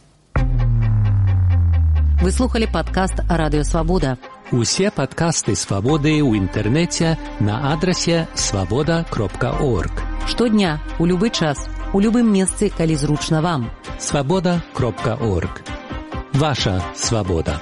[SPEAKER 1] Вы слухали падкаст «Радыё Свабода».
[SPEAKER 5] Усе падкасты «Свабоды» ў інтэрнэце на адрасе свабода кропка орг.
[SPEAKER 1] Штодня, у любы час, у любым месцы, калі зручна вам.
[SPEAKER 5] свабода кропка орг. Ваша свабода.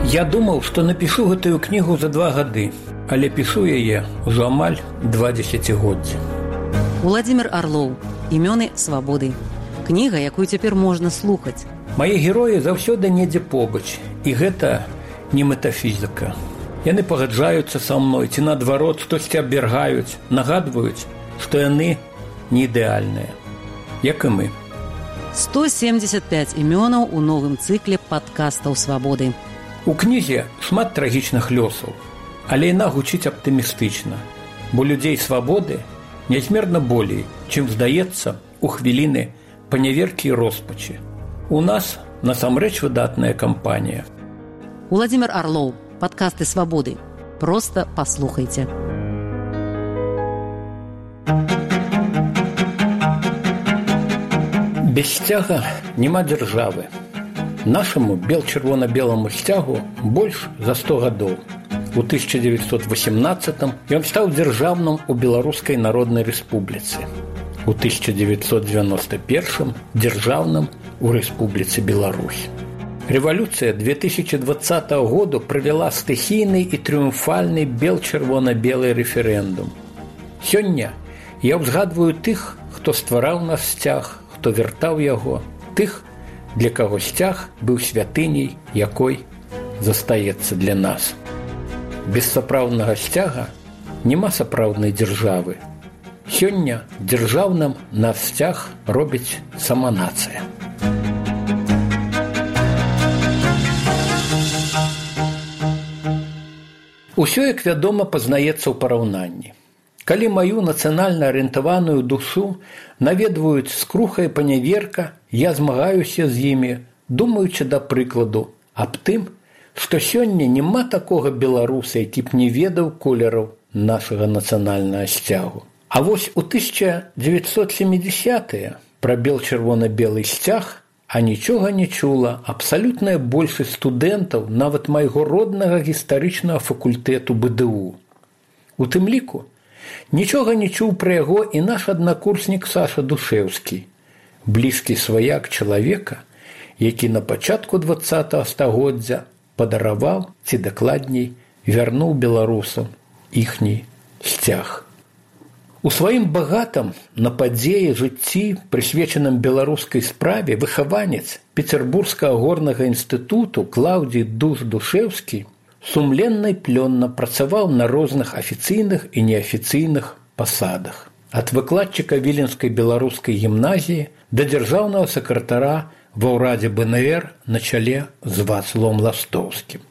[SPEAKER 6] Я думаў, што напішу гэтую кнігу за два гады, але пішу яе ўжо амаль два дзесяцігоддзі.
[SPEAKER 1] Уладзімір Арлоў. Імёны свабоды. Кніга, якую цяпер можна слухаць.
[SPEAKER 6] Мае героі заўсёды недзе побач, і гэта не метафізіка. Яны пагаджаюцца са мной, ці наадварот, штосьці абвяргаюць, нагадваюць, што яны не ідэальныя, як і мы.
[SPEAKER 1] сто семьдесят пять імёнаў у новым цыкле падкастаў свабоды.
[SPEAKER 6] У кнізе шмат трагічных лёсаў, але яна гучыць аптымістычна, бо людзей свабоды нязмерна болей, чым здаецца у хвіліны паняверкі і роспачы. У нас насамрэч выдатная кампанія.
[SPEAKER 1] Уладзімір Арлоў. Падкасты свабоды. Проста паслухайце.
[SPEAKER 6] Без сцяга няма дзяржавы. Нашаму бел-чырвона-беламу сцягу больш за сто гадоў. У тысяча дзевяцьсот восемнадцатым ён стаў дзяржаўным у Беларускай Народнай Рэспубліцы. У тысяча дзевяцьсот дзевяносто першым дзяржаўным у Рэспубліцы Беларусь. Рэвалюцыя две тысячи двадцатого года правяла стыхійны і трыумфальны бел-чырвона-белы рэферэндум. Сёння я ўзгадваю тых, хто ствараў наш сцяг, хто вяртаў яго, тых, для каго сцяг быў святыняй, якой застаецца для нас. Без сапраўднага сцяга няма сапраўднай дзяржавы. Сёння дзяржаўным наш сцяг робіць сама нацыя. Усё, як вядома, пазнаецца ў параўнанні. Калі маю нацыянальна арыентаваную душу наведваюць скруха і паняверка, я змагаюся з імі, думаючы, да прыкладу, аб тым, што сёння няма такога беларуса, які б не ведаў колераў нашага нацыянальнага сцягу. А вось у тысяча дзевяцьсот сямідзясятыя пра бел-чырвона-белы сцяг а нічога не чула абсалютная большасць студэнтаў нават майго роднага гістарычнага факультэту бэ дэ у. У тым ліку нічога не чуў пра яго і наш аднакурснік Саша Душэўскі, блізкі сваяк чалавека, які на пачатку дваццатага стагоддзя падараваў, ці дакладней, вярнуў беларусам іхні сцяг. У сваім багатым на падзеі жыцці, прысвечаным беларускай справе, выхаванец Пецярбургскага горнага інстытуту Клаўдзій Душ-Душэўскі сумленна і плённа працаваў на розных афіцыйных і неафіцыйных пасадах. Ад выкладчыка Віленскай беларускай гімназіі да дзяржаўнага сакратара ва ўрадзе бэ эн эр на чале з Вацлавам Ластоўскім.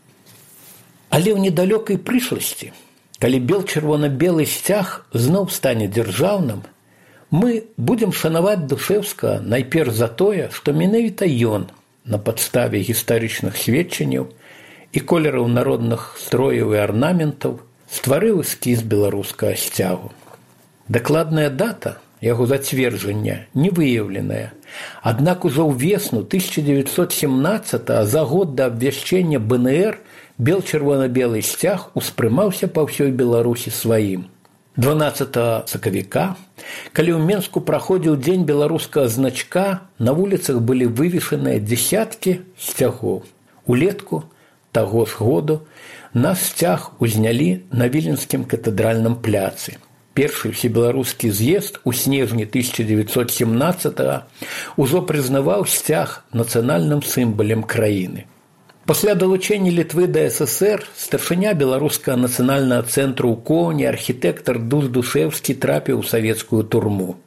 [SPEAKER 6] Але ў недалёкай прышласці, калі бел-чырвона-белы сцяг зноў стане дзяржаўным, мы будзем шанаваць Душэўскага найперш за тое, што менавіта ён на падставе гістарычных сведчанняў і колераў народных строяў і арнаментаў стварыў эскіз беларускага сцягу. Дакладная дата яго зацверджання не выяўленая, аднак ужо ўвесну тысяча дзевяцьсот семнаццатага, за год да абвяшчэння бэ эн эр, бел-чырвона-белы сцяг успрымаўся па ўсёй Беларусі сваім. дванаццатага сакавіка, калі ў Менску праходзіў дзень беларускага значка, на вуліцах былі вывешаныя дзесяткі сцягоў. Улетку таго ж году наш сцяг узнялі на Віленскім катэдральным пляцы. Першы ўсебеларускі з'езд у снежні тысяча дзевяцьсот семнаццатага ўжо прызнаваў сцяг нацыянальным сімвалам краіны. Пасля далучэння Літвы да эс эс эр старшыня беларускага нацыянальнага цэнтру ў Коўні архітэктар Душ-Душэўскі трапіў у савецкую турму.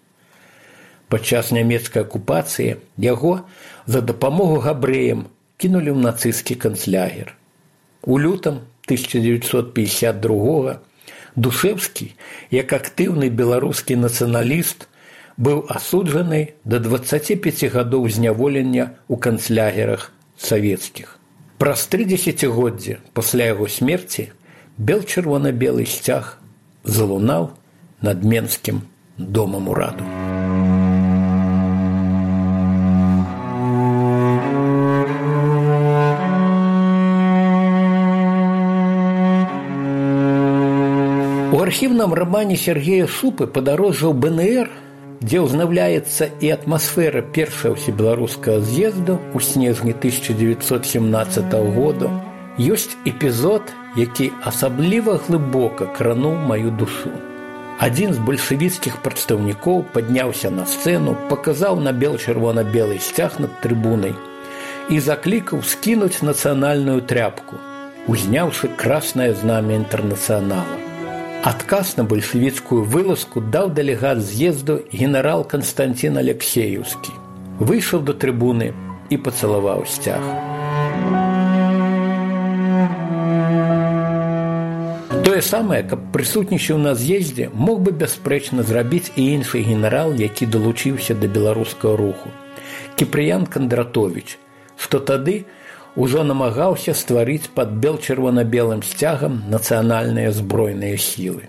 [SPEAKER 6] Падчас нямецкай акупацыі яго за дапамогу габрэям кінулі ў нацысцкі канцлагер. У лютым тысяча дзевяцьсот пятьдесят другога Душэўскі, як актыўны беларускі нацыяналіст, быў асуджаны да дваццаці пяці гадоў зняволення ў канцлагерах савецкіх. Праз тры дзесяцігоддзі пасля яго смерці бел-чырвона-белы сцяг залунаў над Менскім домам ураду. У архіўным рамане Сергея Шупы «Падарожжа ў бэ эн эр», дзе ўзнаўляецца і атмасфера першага ўсебеларускага з'езду ў снежні тысяча дзевяцьсот семнаццатага года, ёсць эпізод, які асабліва глыбока крануў маю душу. Адзін з бальшавіцкіх прадстаўнікоў падняўся на сцэну, паказаў на бел-чырвона-белы сцяг над трыбунай і заклікаў скінуць нацыянальную тряпку, узняўшы краснае знамя інтэрнацыянала. Адказ на бальшавіцкую вылазку даў дэлегат з'езду генерал Канстантин Алексеевскі. Выйшаў да трыбуны і пацалаваў сцяг. Тое самае, каб прысутнічаў на з'ездзе, мог бы бясспрэчна зрабіць і іншы генерал, які далучыўся да беларускага руху – Кіпрыян Кандратовіч, што тады ужо намагаўся стварыць пад бел-чырвона-белым сцягам нацыянальныя збройныя сілы.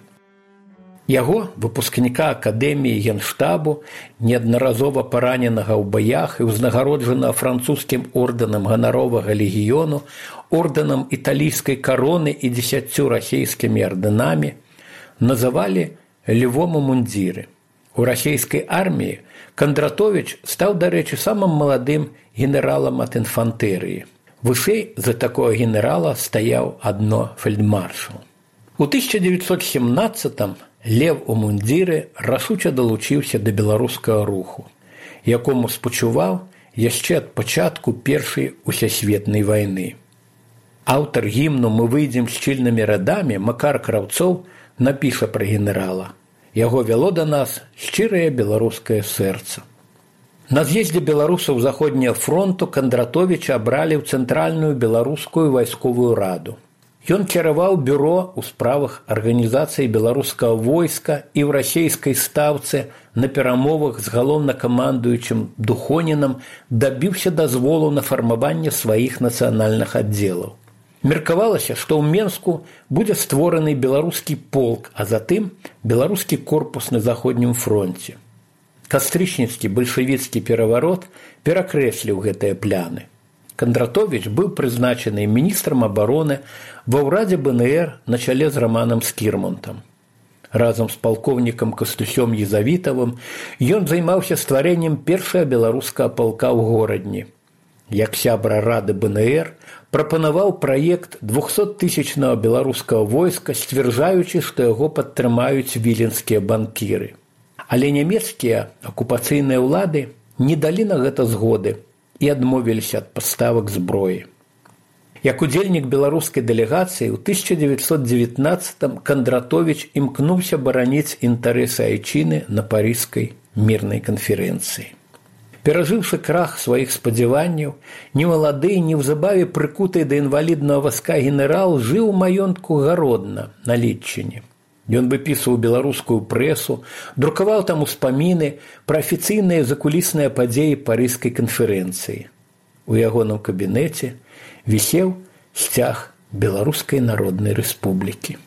[SPEAKER 6] Яго, выпускніка акадэміі генштабу, неаднаразова параненага ў баях і ўзнагароджанага французскім ордэнам ганаровага легіёну, ордэнам італійскай кароны і дзесяццю расейскімі ардэнамі, называлі львом у мундзіры. У расейскай арміі Кандратовіч стаў, дарэчы, самым маладым генералам ад інфантэрыі. Вышэй за такого генерала стаяў адно фельдмаршал. У тысяча девятьсот семнадцатым Лев у мундзіры рашуча далучыўся да беларускага руху, якому спачуваў яшчэ ад пачатку першай усесветнай вайны. Аўтар гімну «Мы выйдзем шчыльнымі радамі» Макар Краўцоў напіша пра генерала. Яго вяло да нас шчырае беларускае сэрца. На з'ездзе беларусаў заходняга фронту Кандратовіча абралі ў цэнтральную беларускую вайсковую раду. Ён кіраваў бюро ў справах арганізацыі беларускага войска і ў расейскай стаўцы на перамовах з галоўнакамандуючым Духонінам дабіўся дазволу на фармаванне сваіх нацыянальных аддзелаў. Меркавалася, што ў Менску будзе створаны беларускі полк, а затым беларускі корпус на заходнім фронце. Кастрычніцкі бальшавіцкі пераварот перакрэсліў гэтыя пляны. Кандратовіч быў прызначаны міністрам абароны ва ўрадзе бэ эн эр на чале з Раманам Скірмонтам. Разам з палкоўнікам Кастусём Езавітавым ён займаўся стварэннем першага беларускага палка ў горадні. Як сябра рады бэ эн эр прапанаваў праект двухсоттысячнага беларускага войска, сцвярджаючы, што яго падтрымаюць віленскія банкіры. Але нямецкія акупацыйныя ўлады не далі на гэта згоды і адмовіліся ад паставак зброі. Як удзельнік беларускай дэлегацыі ў тысяча девятьсот девятнадцатым Кандратовіч імкнуўся бараніць інтарэсы айчыны на парыжскай мірнай канферэнцыі. Перажыўшы крах сваіх спадзяванняў, немалады і неўзабаве прыкуты да інваліднага вазка генерал жыў у маёнтку Гародна на Літчыне. Ён выпісваў беларускую прэсу, друкаваў там успаміны пра афіцыйныя закулісныя падзеі парыжскай канферэнцыі. У ягоным кабінеце вісеў сцяг Беларускай Народнай Рэспублікі.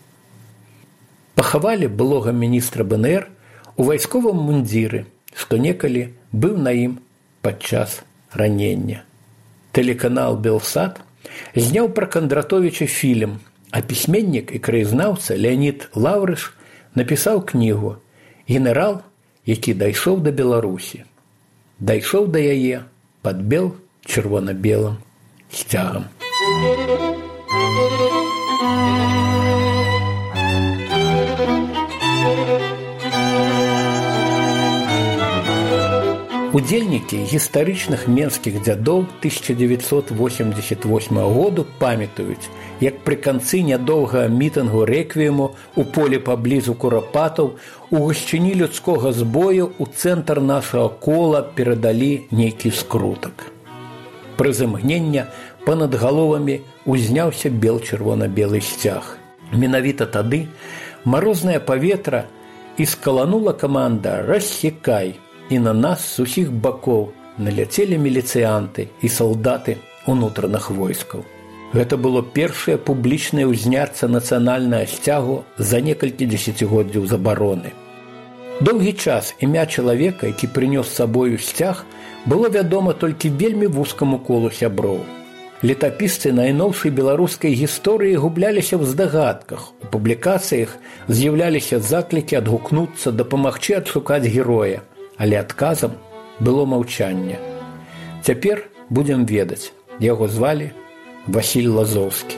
[SPEAKER 6] Пахавалі былога міністра бэ эн эр у вайсковым мундзіры, што некалі быў на ім падчас ранення. Тэлеканал «Белсат» зняў пра Кандратовіча фільм, а пісьменнік і краязнаўца Леонід Лаўрыш напісаў кнігу «Генерал, які дайшоў да Беларусі». Дайшоў да яе пад бел-чырвона-белым сцягам. Удзельнікі гістарычных менскіх дзядоў тысяча девятьсот восемьдесят восьмага году памятаюць, як пры канцы нядоўгага мітынгу рэквіему у полі паблізу Курапатаў у гушчыні людскога збою ў цэнтр нашага кола перадалі нейкі скрутак. Пры замгнення панад галовамі узняўся бел-чырвона-белы сцяг. Менавіта тады марознае паветра і скаланула каманда «Рассекай», і на нас з усіх бакоў наляцелі міліцыянты і салдаты унутраных войскаў. Гэта было першае публічнае ўзняцце нацыянальнага сцягу за некалькі дзесяцігоддзяў забароны. Доўгі час імя чалавека, які прынёс з сабою сцяг, было вядома толькі вельмі вузкаму колу сяброў. Летапісцы найноўшай беларускай гісторыі губляліся ў здагадках, у публікацыях з'яўляліся заклікі адгукнуцца, дапамагчы адшукаць героя, але адказам было маўчанне. Цяпер будзем ведаць, яго звалі Васіль Лазоўскі.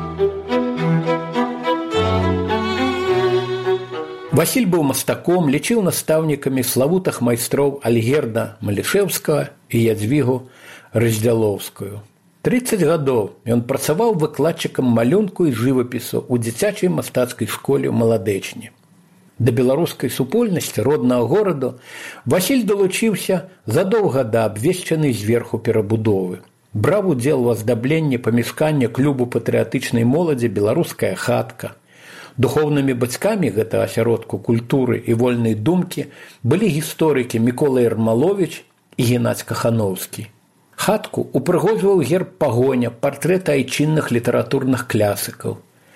[SPEAKER 6] Васіль быў мастаком, лічыў настаўнікамі славутых майстроў Альгерда Малішэўскага і Ядзвігу Раздзялоўскую. трыццаць гадоў ён працаваў выкладчыкам малюнку і жывапісу ў дзіцячай мастацкай школе ў Маладэчні. Да беларускай супольнасці роднага гораду Васіль далучыўся задоўга да абвешчанай зверху перабудовы. Браў удзел у аздабленні памяшкання клубу патрыятычнай моладзі «Беларуская хатка». Духоўнымі бацькамі гэтага асяродку культуры і вольнай думкі былі гісторыкі Мікола Ярмаловіч і Геннадзь Кахановскі. Хатку упрыгожваў герб пагоня, партрэты айчынных літаратурных класікаў.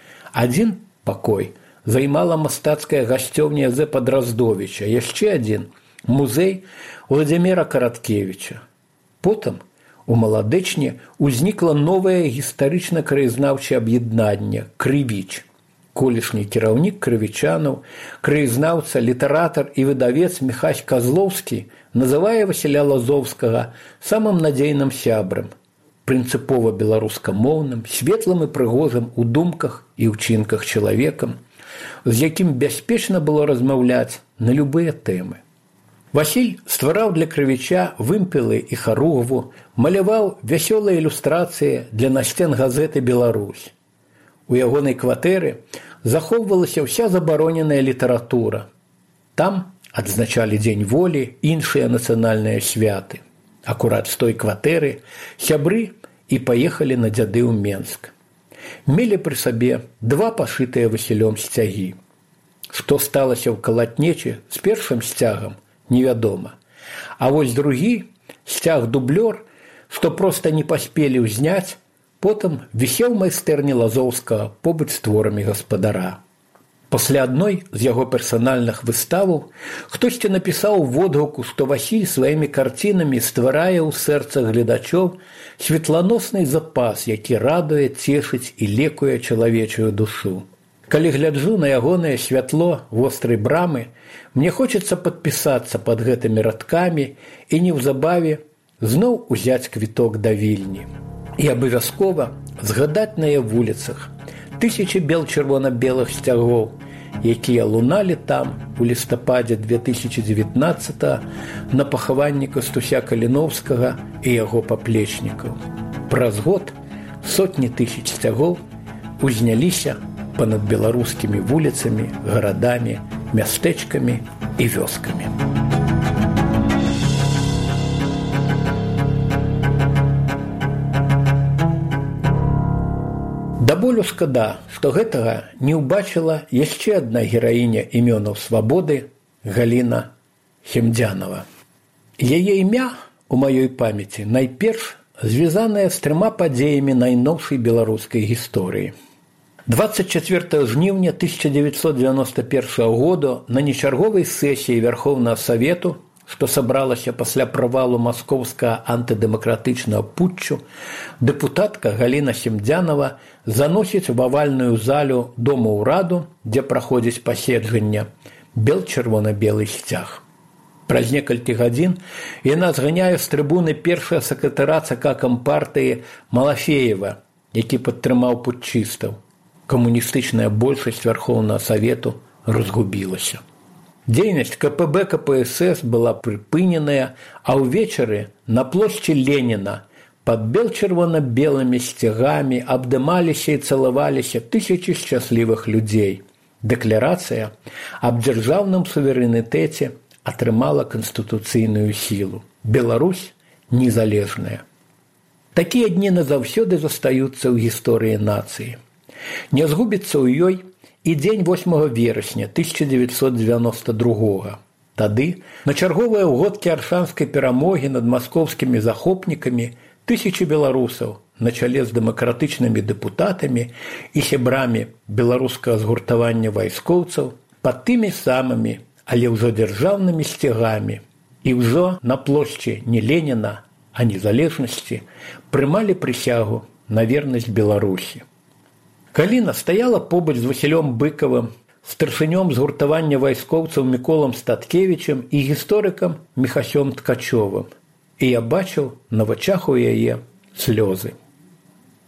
[SPEAKER 6] Адзін пакой займала мастацкая гасцёўня Зэпа Драздовіча, яшчэ адзін – музей Владзіміра Караткевіча. Потым у Маладэчні ўзнікла новае гістарычна-краязнаўчае аб'яднанне «Крывіч». Колішні кіраўнік крывічанаў, краязнаўца, літаратар і выдавец Міхась Казлоўскі называе Васіля Лазоўскага самым надзейным сябрам, прынцыпова беларускамоўным, светлым і прыгожым у думках і ўчынках чалавекам, з якім бяспечна было размаўляць на любыя тэмы. Васіль ствараў для крывіча вымпелы і харугву, маляваў вясёлыя ілюстрацыі для насцен газеты «Беларусь». У ягонай кватэры захоўвалася ўся забароненая літаратура. Там адзначалі Дзень волі, іншыя нацыянальныя святы. Акурат з той кватэры сябры і паехалі на дзяды ў Менск. Мелі пры сабе два пашытыя Васілём сцягі. Што сталася ў калатнечы з першым сцягам, невядома. А вось другі сцяг-дублёр, што проста не паспелі ўзняць, потым вісеў майстэрні Лазоўскага побач з творамі гаспадара. Пасля адной з яго персанальных выставаў хтосьці напісаў водгуку, што Васіль сваімі карцінамі стварае ў сэрцах гледачоў светланосны запас, які радуе, цешыць і лекуе чалавечую душу. Калі гляджу на ягонае святло вострай брамы, мне хочацца падпісацца пад гэтымі радкамі і неўзабаве зноў узяць квіток да Вільні. І абавязкова згадаць на яе вуліцах тысячы бел-чырвона-белых сцягоў, якія луналі там у лістападзе две тысячы дзевятнаццатага на пахаванні Кастуся Каліноўскага і яго паплечнікаў. Праз год сотні тысяч сцягоў узняліся панад беларускімі вуліцамі, гарадамі, мястэчкамі і вёскамі. Да болю шкада, што гэтага не ўбачыла яшчэ адна гераіня імёнаў свабоды Галіна Хемдзянова. Яе імя у маёй памяці найперш звязанае з трыма падзеямі найноўшай беларускай гісторыі. двадцать четвёртого жніўня тысяча девятьсот девяносто первого года на нечарговай сесіі Верховнага Савету, што сабралася пасля правалу маскоўскага антыдэмакратычнага путчу, дэпутатка Галіна Хемдзянова заносіць в авальную залю Дома ўраду, дзе праходзіць паседжанне, бел-чырвона-белы сцяг. Праз некалькі гадзін яна зганяе з трыбуны першага сакратара ЦК Кампартыі Малафеева, які падтрымаў путчыстаў. Камуністычная большасць Верховнага Савету разгубілася. Дзейнасць КПБ КПСС была прыпыненая, а ўвечары на плошчы Леніна пад бел-чырвона-белымі сцягамі абдымаліся і цалаваліся тысячы шчаслівых людзей. Дэкларацыя аб дзяржаўным суверэнітэце атрымала канстытуцыйную сілу. Беларусь незалежная. Такія дні назаўсёды застаюцца ў гісторыі нацыі. Не згубіцца ў ёй і дзень восьмага верасня тысяча девятьсот девяносто другого. Тады на чарговыя ўгодкі аршанскай перамогі над маскоўскімі захопнікамі тысячы беларусаў на чале з дэмакратычнымі дэпутатамі і сябрамі беларускага згуртавання вайскоўцаў пад тымі самымі, але ўжо дзяржаўнымі сцягамі і ўжо на плошчы не Леніна, а незалежнасці прымалі прысягу на вернасць Беларусі. Галіна стаяла побач з Васілём Быкавым, старшынём згуртавання вайскоўцаў Міколам Статкевічам і гісторыкам Міхасём Ткачовым. І я бачыў на вачах у яе слёзы.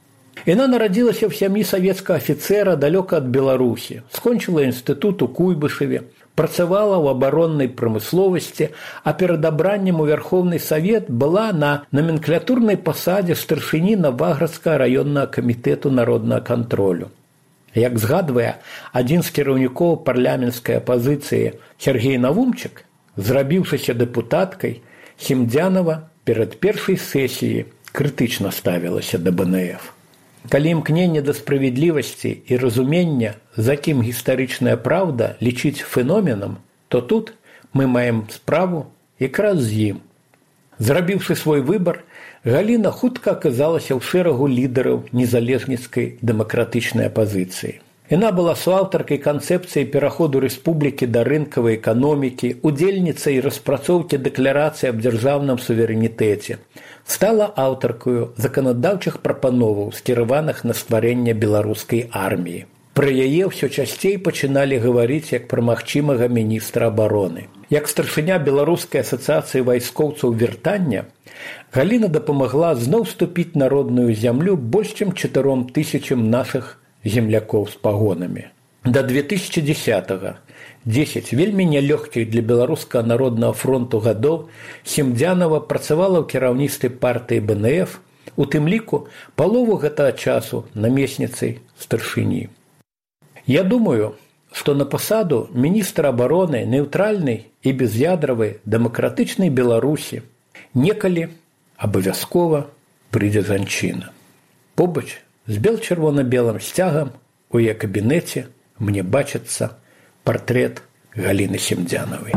[SPEAKER 6] Яна нарадзілася ў сям'і савецкага афіцэра далёка ад Беларусі, скончыла інстытут у Куйбышеве, працавала ў абароннай прамысловасці, а перад абраннем у Верховны Савет была на наменклатурнай пасадзе старшыні Наваградскага раённага камітэту народнага кантролю. Як згадвае адзін з кіраўнікоў парламенцкай апазіцыі Сергей Навумчык, зрабіўшыся дэпутаткай, Семдзянова перад першай сесіяй крытычна ставілася да бэ эн эф. Калі імкненне да справядлівасці і разумення, за кім гістарычная праўда лічыць феноменам, то тут мы маем справу якраз з ім. Зрабіўшы свой выбар, Галіна хутка аказалася ў шэрагу лідараў незалежніцкай дэмакратычнай апазіцыі. Яна была суаўтаркай канцэпцыі пераходу рэспублікі да рынкавай эканомікі, удзельніцай распрацоўкі дэкларацыі аб дзяржаўным суверэнітэце, стала аўтаркаю заканадаўчых прапановаў, скіраваных на стварэнне беларускай арміі. Пра яе ўсё часцей пачыналі гаварыць як пра магчымага міністра абароны. Як старшыня Беларускай асацыяцыі вайскоўцаў вяртання, Галіна дапамагла зноў ступіць на родную зямлю больш чым чатыром тысячам нашых землякоў з пагонамі. Да две тысячи дзесятага, дзесяць вельмі нялёгкіх для Беларускага народнага фронту гадоў, Семдзянова працавала ў кіраўніцтве партыі бэ эн эф, у тым ліку палову гэтага часу намесніцай старшыні. Я думаю, што на пасаду міністра абароны нейтральнай і без'ядравай дэмакратычнай Беларусі некалі абавязкова прыйдзе жанчына. Побач з бел-чырвона-белым сцягам у яе кабінеце мне бачыцца партрэт Галіны Семдзянавай.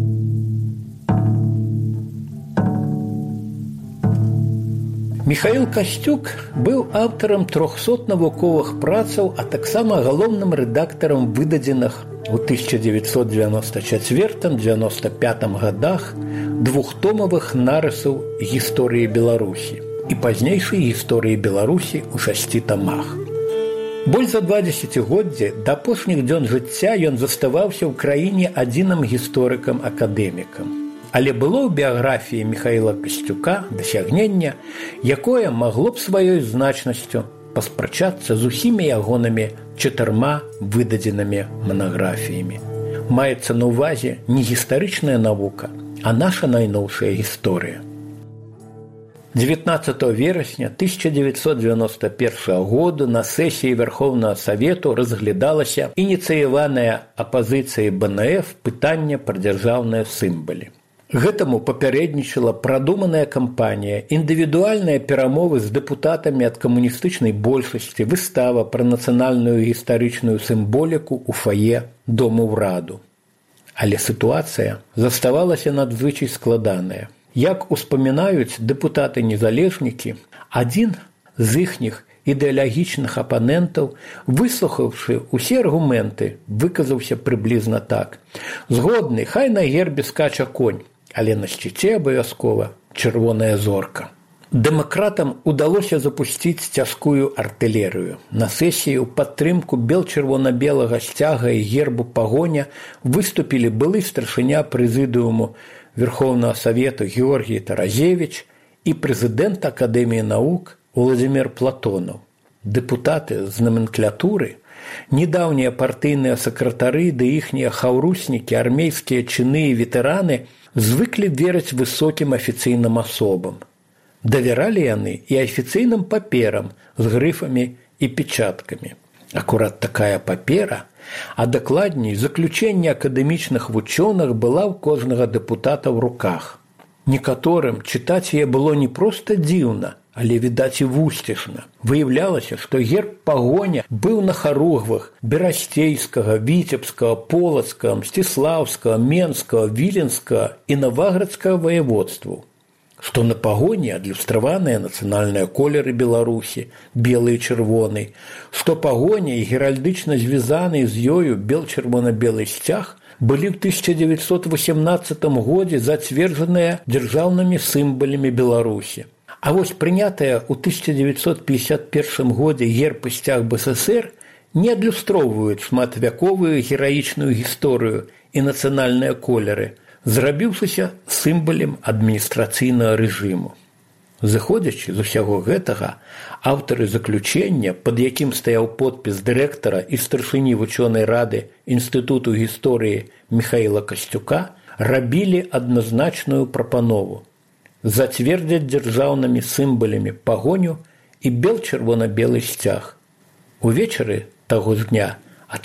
[SPEAKER 6] Міхаіл Касцюк быў аўтарам трохсот навуковых працаў, а таксама галоўным рэдактарам выдадзеных у тысяча дзевяцьсот дзевяноста чацвёртым — дзевяноста пятым гадах двухтомавых нарысаў гісторыі Беларусі і пазнейшай гісторыі Беларусі ў шасці тамах. Больш за два дзесяцігоддзі да апошніх дзён жыцця ён заставаўся ў краіне адзіным гісторыкам-акадэмікам. Але было ў біяграфіі Міхаіла Касцюка дасягнення, якое магло б сваёй значнасцю паспрачацца з усімі ягонымі чатырма выдадзенымі манаграфіямі. Маецца на ўвазе не гістарычная навука, а наша найноўшая гісторыя. дзевятнаццатага верасня тысяча дзевяцьсот дзевяноста першага году на сесіі Верховнага Савету разглядалася ініцыяванае апазіцыяй бэ эн эф пытанне пра дзяржаўныя сімвалы. Гэтаму папярэднічала прадуманая кампанія, індывідуальныя перамовы з дэпутатамі ад камуністычнай большасці, выстава пра нацыянальную гістарычную сімволіку ў фае Дому ўраду. Але сітуацыя заставалася надзвычай складаная. Як успамінаюць дэпутаты-незалежнікі, адзін з іхніх ідэалагічных апанентаў, выслухаўшы ўсе аргументы, выказаўся прыблізна так: «Згодны, хай на гербе скача конь, але на шчыце абавязкова чырвоная зорка». Дэмакратам удалося запусціць цяжкую артылерыю. На сесіі ў падтрымку бел-чырвона-белага сцяга і гербу пагоня выступілі былы старшыня прэзідыуму Верховнага Савету Георгій Таразевіч і прэзідэнт Акадэміі навук Владзімір Платонаў. Дэпутаты з наменклатуры, недаўнія партыйныя сакратары ды іхнія хаўруснікі, армейскія чыны і ветэраны звыклі верыць высокім афіцыйным асобам. Давяралі яны і афіцыйным паперам з грыфамі і печаткамі. Акурат такая папера, а дакладней заключэнне акадэмічных вучоных была ў кожнага дэпутата ў руках. Некаторым чытаць яе было не проста дзіўна, але, відаць, і вусцішна. Выяўлялася, што герб пагоня быў на харугвах берасцейскага, віцебскага, полацкага, мсціслаўскага, менскага, віленскага і наваградскага ваяводстваў. Што на пагоні адлюстраваныя нацыянальныя колеры Беларусі, белы і чырвоны, што пагоня і геральдычна звязаны з ёю бел-чырвона-белы сцяг былі ў тысяча дзевяцьсот васямнаццатым годзе зацверджаныя дзяржаўнымі сімвалямі Беларусі. А вось прынятая ў тысяча дзевяцьсот пятьдесят першым годзе герб і сцяг бэ эс эс ер не адлюстроўваюць шматвяковую гераічную гісторыю і нацыянальныя колеры, зрабіўшыся сімвалем адміністрацыйнага рэжыму. Зыходзячы з усяго гэтага, аўтары заключення, пад якім стаяў подпіс дырэктара і старшыні вучонай рады Інстытуту гісторыі Міхаіла Касцюка, рабілі адназначную прапанову зацвердзіць дзяржаўнымі сімвалямі пагоню і бел-чырвона-белы сцяг. Увечары таго ж дня